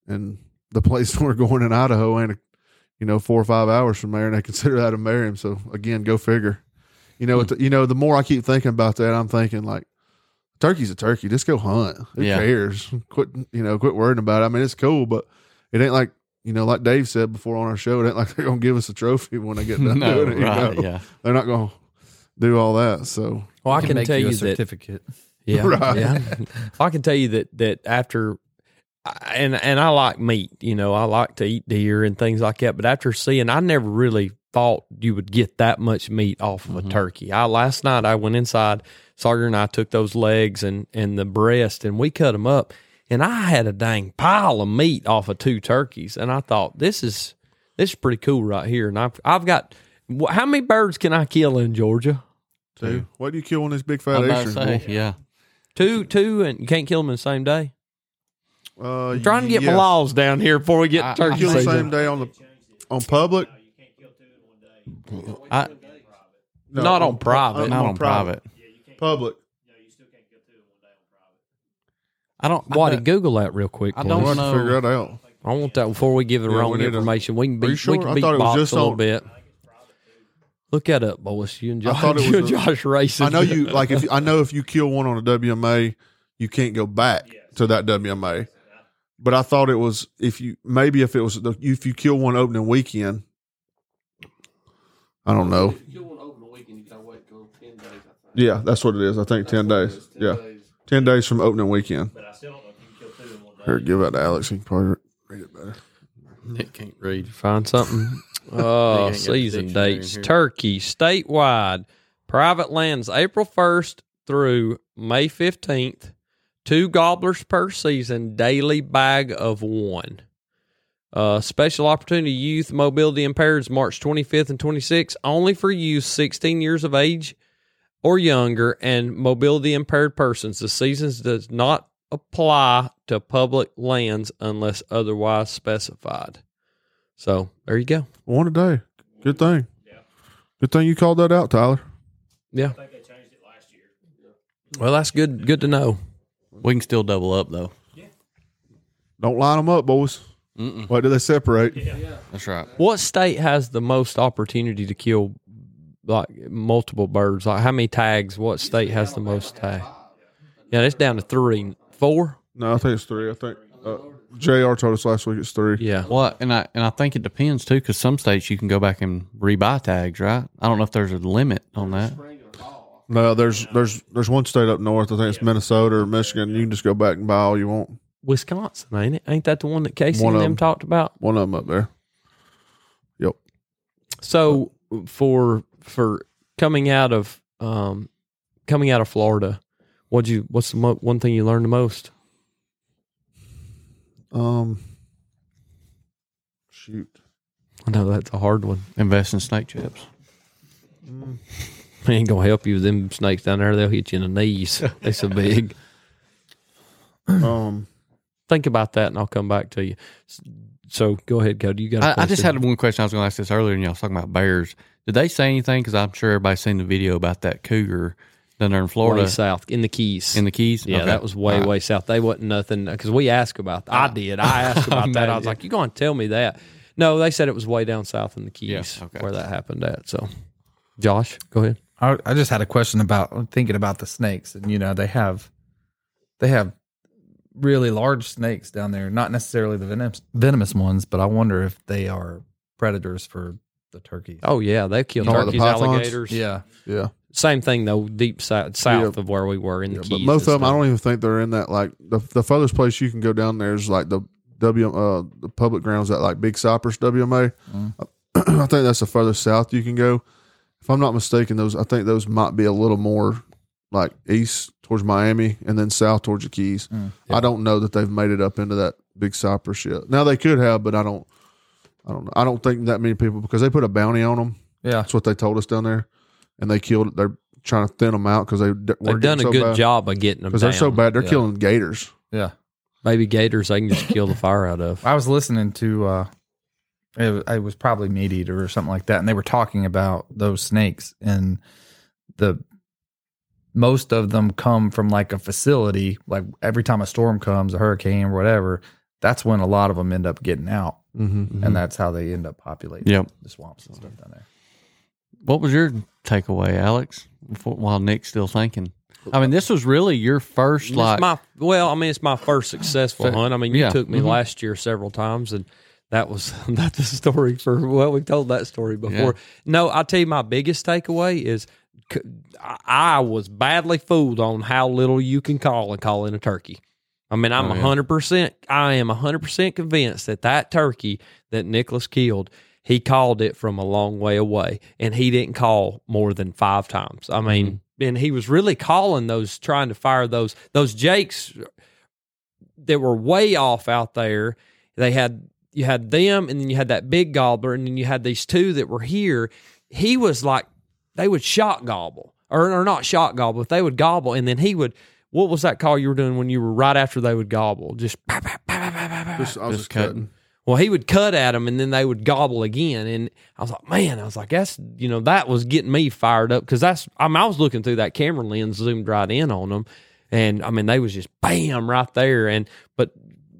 and the place we're going in Idaho ain't 4 or 5 hours from there, and they consider that a Merriam. So again, go figure. The more I keep thinking about that, I'm thinking like, turkey's a turkey. Just go hunt. Who cares? Quit worrying about it. I mean, it's cool, but it ain't like, like Dave said before on our show, it ain't like they're going to give us a trophy when they get done doing it. Right, yeah. They're not going to do all that. So, well, I can make tell you you a that. certificate. Yeah. Right. Yeah. I can tell you that after, and I like meat, I like to eat deer and things like that. But after seeing, I never really thought you would get that much meat off of a turkey. Last night I went inside, Sawyer and I took those legs and the breast and we cut them up, and I had a dang pile of meat off of 2 turkeys. And I thought, this is pretty cool right here. And I've got, how many birds can I kill in Georgia? 2. What do you kill on this big fat I'm about to Eastern? say, yeah. Two, and you can't kill them in the same day. I'm Trying to get my laws down here before we get to turkey kill the season. same day on public. Not on private. Not on private. Public. I don't. Why? Google that real quick. I please. don't We'll have know. to figure that out. I want that before we give the Yeah, wrong we need to- information. We can Are you beat, sure? we can I beat thought it was box just a little on- bit. Look that up, boys. You and Josh, thought it was you and a- Josh racing. I know you like if you kill one on a WMA, you can't go back to that WMA. But I thought it was if you kill one opening weekend. I don't know. Yeah, that's what it is. I think 10 days. Yeah, 10 days from opening weekend. Here, give that to Alex. He can probably read it better. Nick can't read. Find something. ain't got the Season dictionary in dates. here. Turkey statewide. Private lands April 1st through May 15th. 2 gobblers per season. Daily bag of 1. Special opportunity youth mobility impaired is March 25th and 26th. Only for youth 16 years of age or younger and mobility impaired persons. The seasons does not apply to public lands unless otherwise specified. So there you go. One a day. Good thing. Good thing you called that out, Tyler. Yeah. I think they changed it last year. Well, that's good. Good to know. We can still double up though. Don't line them up, boys. Why do they separate? That's right. What state has the most opportunity to kill like multiple birds? Like how many tags? What state has the most tags? Yeah, it's down to 3, 4. No, I think it's 3. I think JR told us last week it's 3. Yeah. Well, and I think it depends too, because some states you can go back and rebuy tags, right? I don't know if there's a limit on that. No, there's one state up north. I think it's Minnesota or Michigan. You can just go back and buy all you want. Wisconsin, ain't it? Ain't that the one that Casey One and of them them. talked about? One of them up there. Yep. So for coming out of Florida, what's the one thing you learned the most? Shoot. I know that's a hard one. Invest in snake chips. It ain't gonna help you with them snakes down there. They'll hit you in the knees. They're so big. Think about that, and I'll come back to you. So go ahead, Cody. You got. I just question? had one question. I was going to ask this earlier, and y'all was talking about bears. Did they say anything? Because I'm sure everybody's seen the video about that cougar down there in Florida, way south in the Keys. in the Keys. Yeah, Okay. that was way, All right. way south. They wasn't nothing because we asked about that. I did. I asked about that. I was like, "You going to tell me that?" No, they said it was way down south in the Keys Yeah, okay. where that happened at. So, Josh, go ahead. I just had a question about thinking about the snakes, and they have really large snakes down there. Not necessarily the venomous ones, but I wonder if they are predators for the turkeys. Oh yeah, they killed You know, the turkeys, pythons? alligators. Yeah, Yeah. Same thing though, deep south of where we were in the Yeah, Keys. but most and of them, I stuff. don't even think they're in that. Like the furthest place you can go down there is like the public grounds at like Big Cypress WMA. I think that's the furthest south you can go. If I'm not mistaken, I think those might be a little more like east towards Miami and then south towards the Keys. I don't know that they've made it up into that Big Cypress yet. Now they could have, but I don't know. I don't think that many people, because they put a bounty on them. yeah. That's what they told us down there, and they killed it. They're trying to thin them out because They've done a good job of getting them because down. they're so bad. They're Yeah. killing gators. Yeah. Maybe gators they can just kill the fire out of. I was listening to it was probably Meat Eater or something like that, and they were talking about those snakes, and most of them come from like a facility. Like every time a storm comes, a hurricane or whatever, that's when a lot of them end up getting out, Mm-hmm. and that's how they end up populating Yep. the swamps and stuff down there. What was your takeaway, Alex? While Nick's still thinking, I mean, this was really your first like. It's my first successful hunt. I mean, you Yeah. took me last year several times, and that's the story for. Well, we've told that story before. Yeah. No, I'll tell you my biggest takeaway is I was badly fooled on how little you can call in a turkey. I mean, I'm 100%. I am 100% convinced that turkey that Nicholas killed, he called it from a long way away, and he didn't call more than 5 times. I mean, and he was really calling those, trying to fire those jakes that were way off out there. You had them, and then you had that big gobbler, and then you had these 2 that were here. He was like, they would shot gobble, or not shot gobble, but they would gobble, and then he would. What was that call you were doing when you were right after they would gobble? Just I was just cutting. Well, he would cut at them, and then they would gobble again. And I was like, man, that's, that was getting me fired up, because I was looking through that camera lens, zoomed right in on them, and I mean, they was just bam right there. But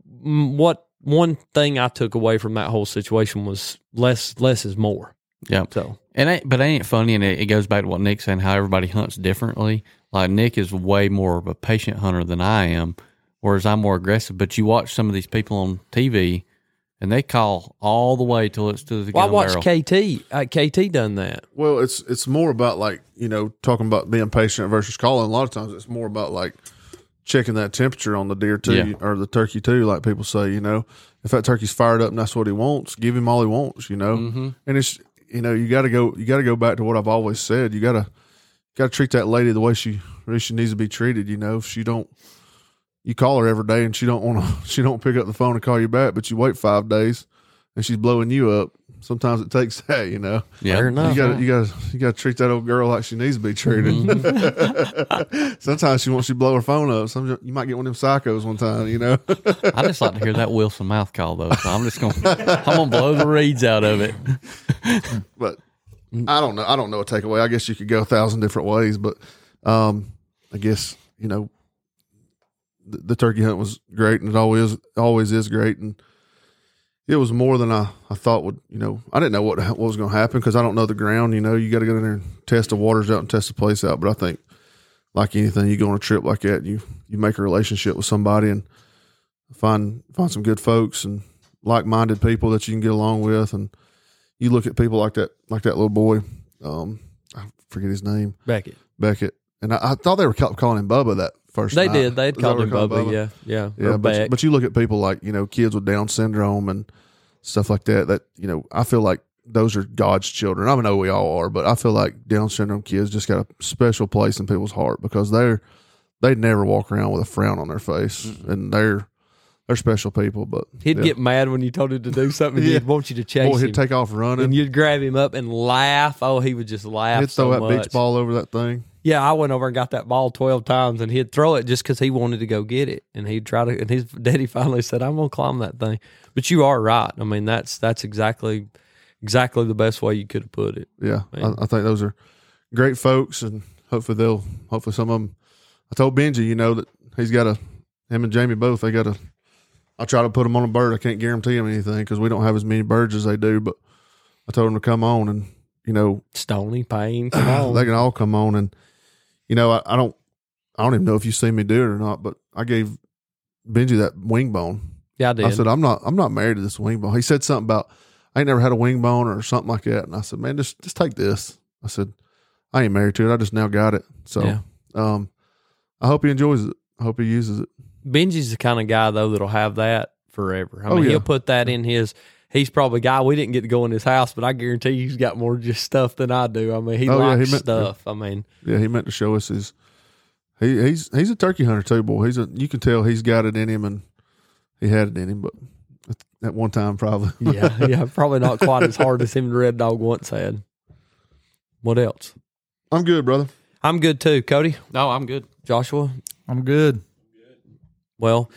one thing I took away from that whole situation was less is more. Yeah. So, But ain't it funny? And it goes back to what Nick's saying, how everybody hunts differently. Like Nick is way more of a patient hunter than I am, whereas I'm more aggressive. But you watch some of these people on TV, and they call all the way till it's to the gun I watched barrel. KT done that. Well, it's more about like, talking about being patient versus calling. A lot of times it's more about like checking that temperature on the deer too, or the turkey too. Like people say, if that turkey's fired up and that's what he wants, give him all he wants. And it's you got to go back to what I've always said. You got to treat that lady the way she needs to be treated. If she don't, you call her every day and she don't pick up the phone and call you back, but you wait 5 days and she's blowing you up. Sometimes it takes that, Yeah. Fair enough. You got to treat that old girl like she needs to be treated. Sometimes she wants you to blow her phone up. You might get one of them psychos one time. I just like to hear that Wilson mouth call though. So I'm gonna blow the reeds out of it. But I don't know. I don't know a takeaway. I guess you could go 1,000 different ways, but I guess the turkey hunt was great, and it always is great, and it was more than I thought would. I didn't know what was going to happen because I don't know the ground. You got to go in there and test the waters out and test the place out. But I think, like anything, you go on a trip like that, you make a relationship with somebody and find some good folks and like-minded people that you can get along with, and you look at people like that little boy. I forget his name. Beckett. And I thought they were calling him Bubba that first They night. did. They'd Is that called what him they called Bubba. Yeah. Yeah, Or Beck. but you look at people like, kids with Down syndrome and stuff like that, I feel like those are God's children. I know we all are, but I feel like Down syndrome kids just got a special place in people's heart because they never walk around with a frown on their face, and they're special people. But He'd get mad when you told him to do something. Yeah. He'd want you to chase boy, him. he'd take off running. And you'd grab him up and laugh. Oh, he would just laugh He'd throw so that much. beach ball over that thing. Yeah, I went over and got that ball 12 times, and he'd throw it just because he wanted to go get it. And he'd try to, and his daddy finally said, I'm going to climb that thing. But you are right. I mean, that's exactly the best way you could have put it. Yeah, I think those are great folks, and hopefully some of them. I told Benji, that he's got him and Jamie both. I try to put them on a bird. I can't guarantee them anything because we don't have as many birds as they do. But I told them to come on, and Stony, Payne, come on. they can all come on. And I don't even know if you see me do it or not. But I gave Benji that wing bone. Yeah, I did. I said I'm not married to this wing bone. He said something about I ain't never had a wing bone or something like that. And I said, man, just take this. I said I ain't married to it. I just now got it. So Yeah. I hope he enjoys it. I hope he uses it. Benji's the kind of guy, though, that'll have that forever. I mean, he'll put that in his. He's probably a guy, we didn't get to go in his house, but I guarantee he's got more just stuff than I do. I mean, he likes stuff. I mean, yeah, he meant to show us his. He's a turkey hunter too, boy. You can tell he's got it in him, and he had it in him, but at one time probably. yeah, probably not quite as hard as him and Red Dog once had. What else? I'm good, brother. I'm good too. Cody? No, I'm good. Joshua? I'm good. Well,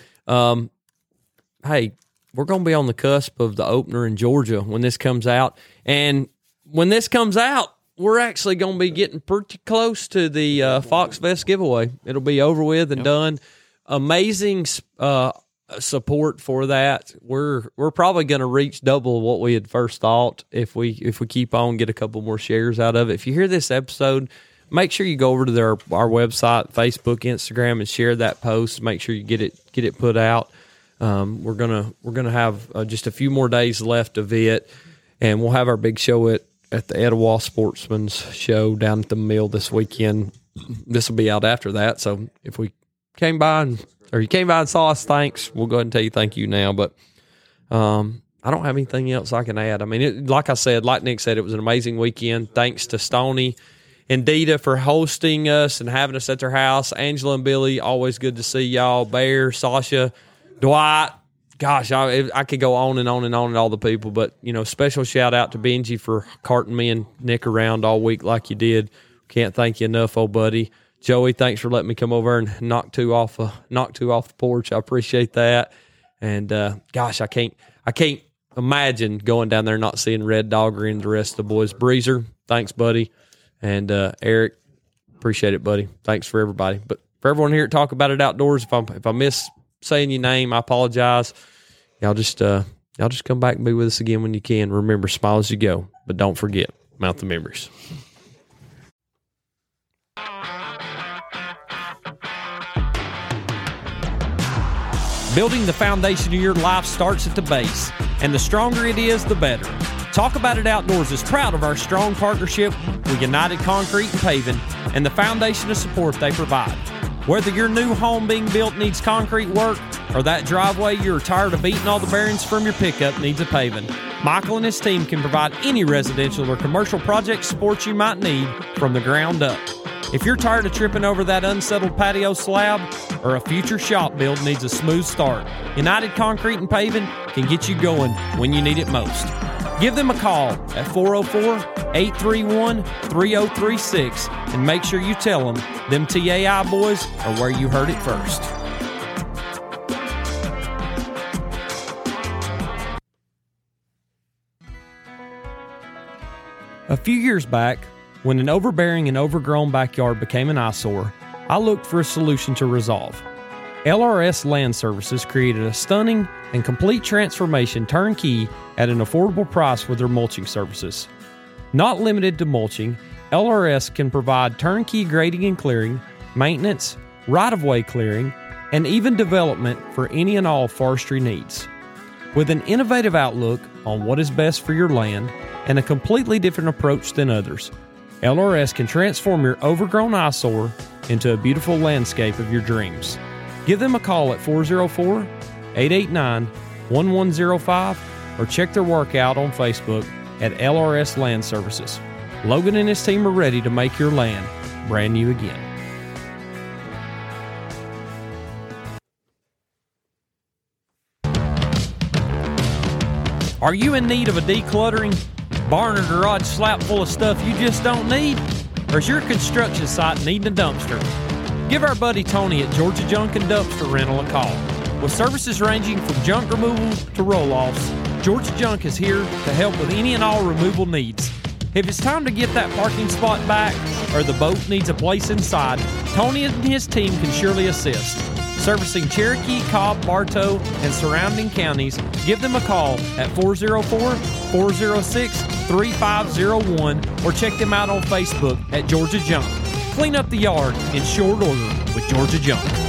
hey, we're going to be on the cusp of the opener in Georgia when this comes out. And when this comes out, we're actually going to be getting pretty close to the Fox Fest giveaway. It'll be over with and done. Amazing support for that. We're probably going to reach double what we had first thought if we keep on, get a couple more shares out of it. If you hear this episode, make sure you go over to our website, Facebook, Instagram, and share that post. Make sure you get it put out. We're gonna have just a few more days left of it, and we'll have our big show at the Etowah Sportsman's Show down at the mill this weekend. This will be out after that, so if you came by and saw us, thanks. We'll go ahead and tell you thank you now, but I don't have anything else I can add. I mean, like Nick said, it was an amazing weekend. Thanks to Stoney and Dita for hosting us and having us at their house. Angela and Billy, always good to see y'all. Bear, Sasha, Dwight. Gosh, I could go on and on and on and all the people, but, special shout out to Benji for carting me and Nick around all week like you did. Can't thank you enough, old buddy. Joey, thanks for letting me come over and knock two off the porch. I appreciate that. And gosh, I can't imagine going down there and not seeing Red Dogger and the rest of the boys. Breezer, thanks, buddy. And Eric, appreciate it, buddy. Thanks for everybody. But for everyone here at Talk About It Outdoors, if I miss saying your name, I apologize. Y'all just come back and be with us again when you can. Remember, smile as you go, but don't forget, mount the memories. Building the foundation of your life starts at the base, and the stronger it is, the better. Talk About It Outdoors is proud of our strong partnership with United Concrete and Paving and the foundation of support they provide. Whether your new home being built needs concrete work or that driveway you're tired of beating all the bearings from your pickup needs a paving, Michael and his team can provide any residential or commercial project support you might need from the ground up. If you're tired of tripping over that unsettled patio slab or a future shop build needs a smooth start, United Concrete and Paving can get you going when you need it most. Give them a call at 404-831-3036 and make sure you tell them them TAI boys are where you heard it first. A few years back, when an overbearing and overgrown backyard became an eyesore, I looked for a solution to resolve. LRS Land Services created a stunning and complete transformation turnkey at an affordable price with their mulching services. Not limited to mulching, LRS can provide turnkey grading and clearing, maintenance, right-of-way clearing, and even development for any and all forestry needs. With an innovative outlook on what is best for your land and a completely different approach than others, LRS can transform your overgrown eyesore into a beautiful landscape of your dreams. Give them a call at 404-889-1105 or check their work out on Facebook at LRS Land Services. Logan and his team are ready to make your land brand new again. Are you in need of a decluttering? Barn or garage slap full of stuff you just don't need? Or is your construction site needing a dumpster? Give our buddy Tony at Georgia Junk and Dumpster Rental a call. With services ranging from junk removal to roll-offs, Georgia Junk is here to help with any and all removal needs. If it's time to get that parking spot back or the boat needs a place inside, Tony and his team can surely assist. Servicing Cherokee, Cobb, Bartow, and surrounding counties, give them a call at 404-406-3501 or check them out on Facebook at Georgia Junk. Clean up the yard in short order with Georgia Junk.